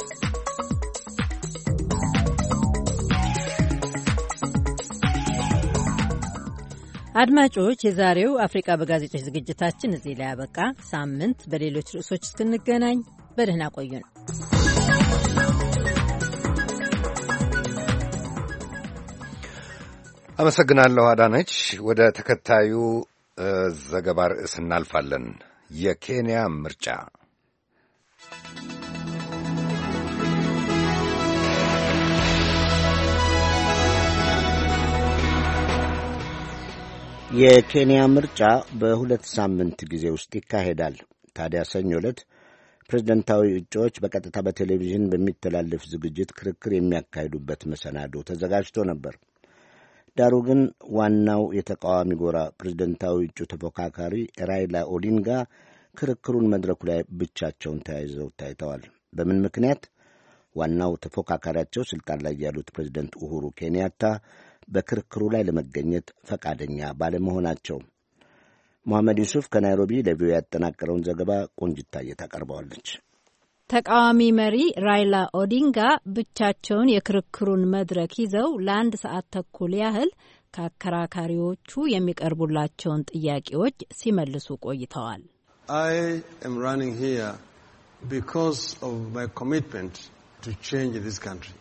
አድማጮች፣ የዛሬው አፍሪካ በጋዜጦች ዝግጅታችን እዚህ ላይ ያበቃ። ሳምንት በሌሎች ርዕሶች እስክንገናኝ በደህና ቆዩን። አመሰግናለሁ አዳነች። ወደ ተከታዩ ዘገባ ርዕስ እናልፋለን። የኬንያ ምርጫ የኬንያ ምርጫ በ2 ሳምንት ጊዜ ውስጥ ይካሄዳል። ታዲያ ሰኞ ዕለት ፕሬዝደንታዊ እጩዎች በቀጥታ በቴሌቪዥን በሚተላለፍ ዝግጅት ክርክር የሚያካሂዱበት መሰናዶ ተዘጋጅቶ ነበር። ዳሩ ግን ዋናው የተቃዋሚ ጎራ ፕሬዝደንታዊ እጩ ተፎካካሪ ራይላ ኦዲንጋ ክርክሩን መድረኩ ላይ ብቻቸውን ተያይዘው ታይተዋል። በምን ምክንያት? ዋናው ተፎካካሪያቸው ስልጣን ላይ ያሉት ፕሬዝደንት ኡሁሩ ኬንያታ በክርክሩ ላይ ለመገኘት ፈቃደኛ ባለመሆናቸው። መሐመድ ዩሱፍ ከናይሮቢ ለቪኦኤ ያጠናቀረውን ዘገባ ቆንጅታዬ ታቀርበዋለች። ተቃዋሚ መሪ ራይላ ኦዲንጋ ብቻቸውን የክርክሩን መድረክ ይዘው ለ1 ሰዓት ተኩል ያህል ከአከራካሪዎቹ የሚቀርቡላቸውን ጥያቄዎች ሲመልሱ ቆይተዋል። I am running here because of my commitment to change this country.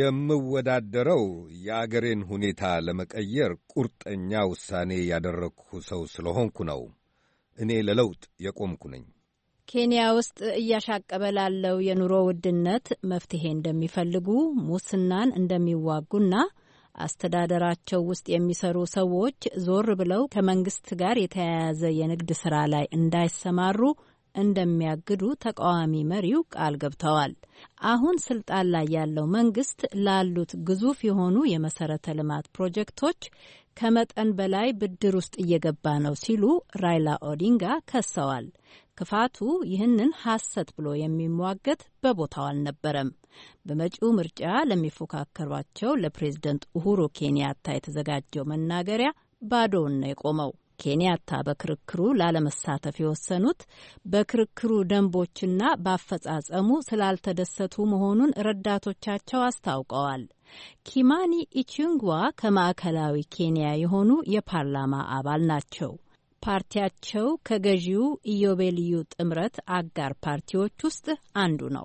የምወዳደረው የአገሬን ሁኔታ ለመቀየር ቁርጠኛ ውሳኔ ያደረግሁ ሰው ስለሆንኩ ነው። እኔ ለለውጥ የቆምኩ ነኝ። ኬንያ ውስጥ እያሻቀበ ላለው የኑሮ ውድነት መፍትሄ እንደሚፈልጉ፣ ሙስናን እንደሚዋጉና አስተዳደራቸው ውስጥ የሚሰሩ ሰዎች ዞር ብለው ከመንግስት ጋር የተያያዘ የንግድ ስራ ላይ እንዳይሰማሩ እንደሚያግዱ ተቃዋሚ መሪው ቃል ገብተዋል። አሁን ስልጣን ላይ ያለው መንግስት ላሉት ግዙፍ የሆኑ የመሰረተ ልማት ፕሮጀክቶች ከመጠን በላይ ብድር ውስጥ እየገባ ነው ሲሉ ራይላ ኦዲንጋ ከሰዋል። ክፋቱ ይህንን ሐሰት ብሎ የሚሟገት በቦታው አልነበረም። በመጪው ምርጫ ለሚፎካከሯቸው ለፕሬዝደንት ኡሁሩ ኬንያታ የተዘጋጀው መናገሪያ ባዶውን ነው የቆመው። ኬንያታ በክርክሩ ላለመሳተፍ የወሰኑት በክርክሩ ደንቦችና በአፈጻጸሙ ስላልተደሰቱ መሆኑን ረዳቶቻቸው አስታውቀዋል። ኪማኒ ኢቹንጓ ከማዕከላዊ ኬንያ የሆኑ የፓርላማ አባል ናቸው። ፓርቲያቸው ከገዢው ኢዮቤልዩ ጥምረት አጋር ፓርቲዎች ውስጥ አንዱ ነው።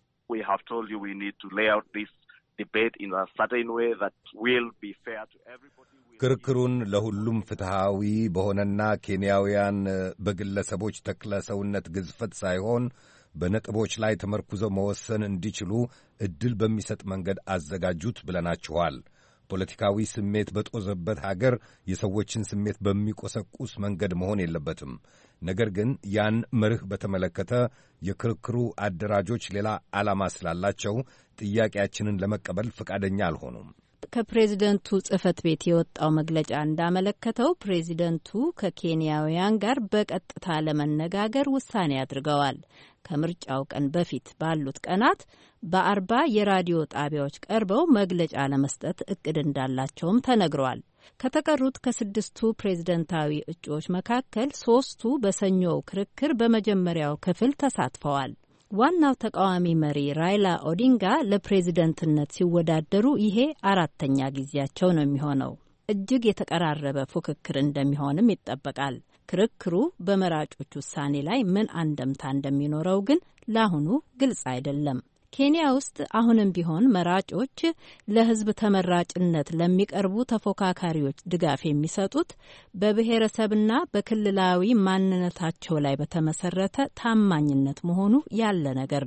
ክርክሩን ለሁሉም ፍትሐዊ በሆነና ኬንያውያን በግለሰቦች ተክለ ሰውነት ግዝፈት ሳይሆን በነጥቦች ላይ ተመርኩዘው መወሰን እንዲችሉ ዕድል በሚሰጥ መንገድ አዘጋጁት ብለናችኋል። ፖለቲካዊ ስሜት በጦዘበት ሀገር የሰዎችን ስሜት በሚቆሰቁስ መንገድ መሆን የለበትም። ነገር ግን ያን መርህ በተመለከተ የክርክሩ አደራጆች ሌላ ዓላማ ስላላቸው ጥያቄያችንን ለመቀበል ፈቃደኛ አልሆኑም። ከፕሬዝደንቱ ጽህፈት ቤት የወጣው መግለጫ እንዳመለከተው ፕሬዝደንቱ ከኬንያውያን ጋር በቀጥታ ለመነጋገር ውሳኔ አድርገዋል። ከምርጫው ቀን በፊት ባሉት ቀናት በ40 የራዲዮ ጣቢያዎች ቀርበው መግለጫ ለመስጠት እቅድ እንዳላቸውም ተነግሯል። ከተቀሩት ከ6ቱ ፕሬዝደንታዊ እጩዎች መካከል 3ቱ በሰኞው ክርክር በመጀመሪያው ክፍል ተሳትፈዋል። ዋናው ተቃዋሚ መሪ ራይላ ኦዲንጋ ለፕሬዝደንትነት ሲወዳደሩ ይሄ 4ኛ ጊዜያቸው ነው የሚሆነው። እጅግ የተቀራረበ ፉክክር እንደሚሆንም ይጠበቃል። ክርክሩ በመራጮች ውሳኔ ላይ ምን አንደምታ እንደሚኖረው ግን ለአሁኑ ግልጽ አይደለም። ኬንያ ውስጥ አሁንም ቢሆን መራጮች ለሕዝብ ተመራጭነት ለሚቀርቡ ተፎካካሪዎች ድጋፍ የሚሰጡት በብሔረሰብና በክልላዊ ማንነታቸው ላይ በተመሰረተ ታማኝነት መሆኑ ያለ ነገር ነው።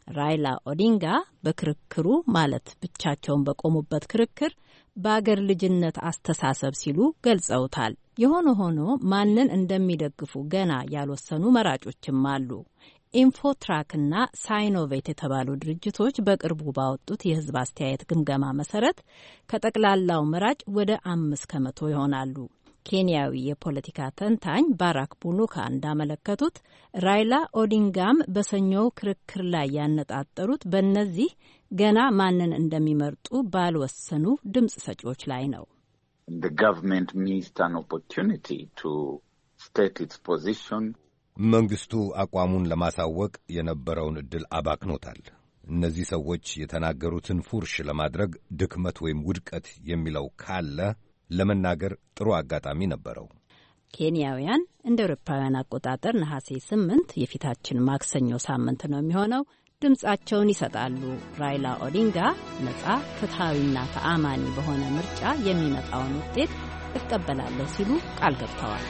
ራይላ ኦዲንጋ በክርክሩ ማለት ብቻቸውን በቆሙበት ክርክር በአገር ልጅነት አስተሳሰብ ሲሉ ገልጸውታል። የሆነ ሆኖ ማንን እንደሚደግፉ ገና ያልወሰኑ መራጮችም አሉ። ኢንፎትራክና ሳይኖቬት የተባሉ ድርጅቶች በቅርቡ ባወጡት የሕዝብ አስተያየት ግምገማ መሰረት ከጠቅላላው መራጭ ወደ 5 ከመቶ ይሆናሉ። ኬንያዊ የፖለቲካ ተንታኝ ባራክ ቡኑካ እንዳመለከቱት ራይላ ኦዲንጋም በሰኞው ክርክር ላይ ያነጣጠሩት በእነዚህ ገና ማንን እንደሚመርጡ ባልወሰኑ ድምፅ ሰጪዎች ላይ ነው። መንግስቱ አቋሙን ለማሳወቅ የነበረውን ዕድል አባክኖታል። እነዚህ ሰዎች የተናገሩትን ፉርሽ ለማድረግ ድክመት ወይም ውድቀት የሚለው ካለ ለመናገር ጥሩ አጋጣሚ ነበረው። ኬንያውያን እንደ አውሮፓውያን አቆጣጠር ነሐሴ 8 የፊታችን ማክሰኞ ሳምንት ነው የሚሆነው ድምጻቸውን ይሰጣሉ። ራይላ ኦዲንጋ ነጻ፣ ፍትሐዊና ተአማኒ በሆነ ምርጫ የሚመጣውን ውጤት እቀበላለሁ ሲሉ ቃል ገብተዋል።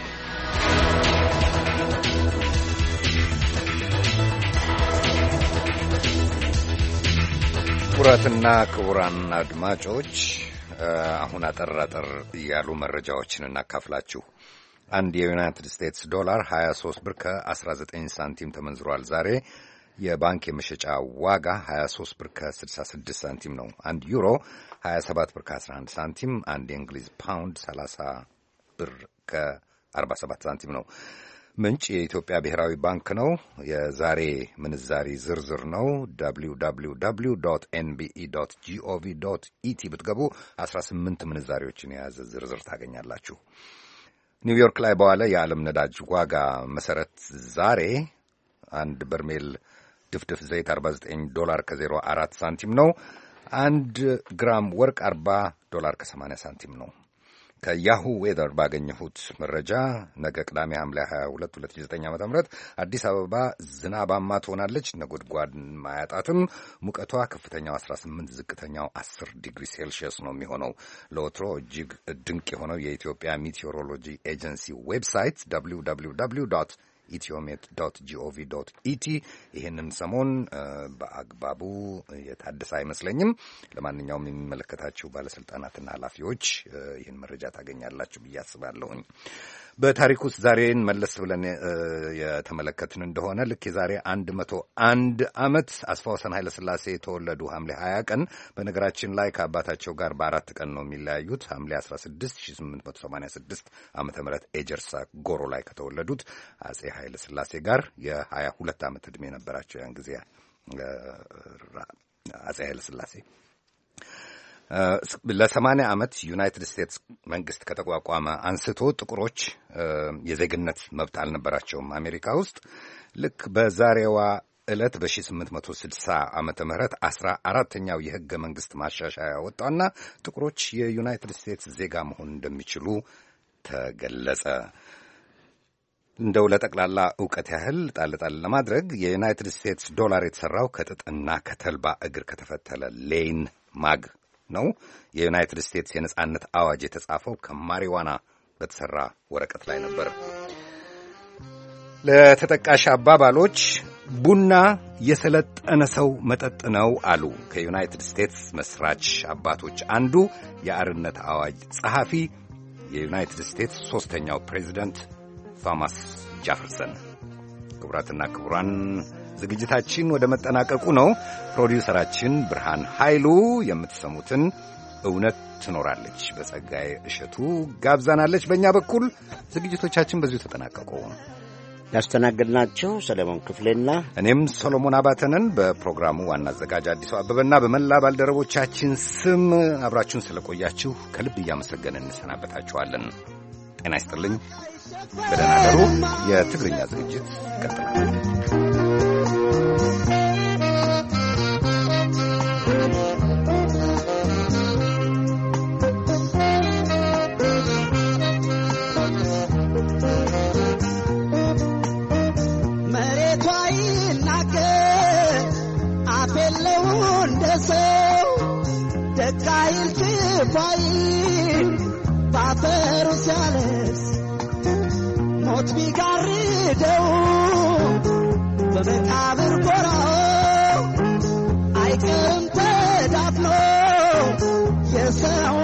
ክቡራትና ክቡራን አድማጮች አሁን አጠር ያሉ መረጃዎችን እናካፍላችሁ። አንድ የዩናይትድ ስቴትስ ዶላር 23 ብር ከ19 ሳንቲም ተመንዝሯል። ዛሬ የባንክ የመሸጫ ዋጋ 23 ብር ከ66 ሳንቲም ነው። አንድ ዩሮ 27 ብር ከ11 ሳንቲም፣ አንድ የእንግሊዝ ፓውንድ 30 ብር ከ47 ሳንቲም ነው። ምንጭ የኢትዮጵያ ብሔራዊ ባንክ ነው። የዛሬ ምንዛሪ ዝርዝር ነው www.nbe.gov.et ብትገቡ 18 ምንዛሪዎችን የያዘ ዝርዝር ታገኛላችሁ። ኒውዮርክ ላይ በዋለ የዓለም ነዳጅ ዋጋ መሰረት ዛሬ አንድ በርሜል ድፍድፍ ዘይት 49 ዶላር ከ04 ሳንቲም ነው። 1 ግራም ወርቅ 40 ዶላር ከ80 ሳንቲም ነው። ከያሁ ዌዘር ባገኘሁት መረጃ ነገ ቅዳሜ ሐምሌ 22 2009 ዓ.ም አዲስ አበባ ዝናባማ ትሆናለች። ነጎድጓድ ማያጣትም። ሙቀቷ ከፍተኛው 18፣ ዝቅተኛው 10 ዲግሪ ሴልሺየስ ነው የሚሆነው። ለወትሮ እጅግ ድንቅ የሆነው የኢትዮጵያ ሚቴዎሮሎጂ ኤጀንሲ ዌብሳይት www.etiomet.gov.et ይህንን ሰሞን በአግባቡ የታደሰ አይመስለኝም። ለማንኛውም የሚመለከታችሁ ባለስልጣናትና ኃላፊዎች ይህን መረጃ ታገኛላችሁ ብዬ አስባለሁኝ። በታሪክ ውስጥ ዛሬን መለስ ብለን የተመለከትን እንደሆነ ልክ የዛሬ 101 ዓመት አስፋወሰን ኃይለ ሥላሴ የተወለዱ ሐምሌ 20 ቀን። በነገራችን ላይ ከአባታቸው ጋር በ4 ቀን ነው የሚለያዩት። ሐምሌ 16 1886 ዓመተ ምህረት ኤጀርሳ ጎሮ ላይ ከተወለዱት አጼ ኃይለ ሥላሴ ጋር የ22 ዓመት ዕድሜ ነበራቸው ያን ጊዜ አጼ ኃይለ ሥላሴ። ለ80 ዓመት ዩናይትድ ስቴትስ መንግስት ከተቋቋመ አንስቶ ጥቁሮች የዜግነት መብት አልነበራቸውም አሜሪካ ውስጥ። ልክ በዛሬዋ ዕለት በ1860 ዓመተ ምህረት 14ኛው የሕገ መንግስት ማሻሻያ ወጣና ጥቁሮች የዩናይትድ ስቴትስ ዜጋ መሆን እንደሚችሉ ተገለጸ። እንደው ለጠቅላላ ዕውቀት ያህል ጣል ለማድረግ የዩናይትድ ስቴትስ ዶላር የተሰራው ከጥጥና ከተልባ እግር ከተፈተለ ሌይን ማግ ነው። የዩናይትድ ስቴትስ የነጻነት አዋጅ የተጻፈው ከማሪዋና በተሰራ ወረቀት ላይ ነበር። ለተጠቃሽ አባባሎች ቡና የሰለጠነ ሰው መጠጥ ነው አሉ ከዩናይትድ ስቴትስ መስራች አባቶች አንዱ የአርነት አዋጅ ጸሐፊ የዩናይትድ ስቴትስ 3ኛው ፕሬዚደንት ቶማስ ጃፈርሰን። ክቡራትና ክቡራን ዝግጅታችን ወደ መጠናቀቁ ነው። ፕሮዲውሰራችን ብርሃን ኃይሉ የምትሰሙትን እውነት ትኖራለች በጸጋዬ እሸቱ ጋብዛናለች። በእኛ በኩል ዝግጅቶቻችን በዚሁ ተጠናቀቁ። ያስተናገድናቸው ሰለሞን ክፍሌና እኔም ሶሎሞን አባተነን። በፕሮግራሙ ዋና አዘጋጅ አዲሱ አበበና በመላ ባልደረቦቻችን ስም አብራችሁን ስለቆያችሁ ከልብ እያመሰገንን እንሰናበታችኋለን። ጤና ይስጥልኝ። በደህና ደሩ። የትግርኛ ዝግጅት ይቀጥላል። መሬቷ ይናገር አፌለው እንደ ሰው ደቃይል ክፋይ ባፈሩ ሲያለስ ሞት ቢጋርደው በመቃብር ጎራው ሰው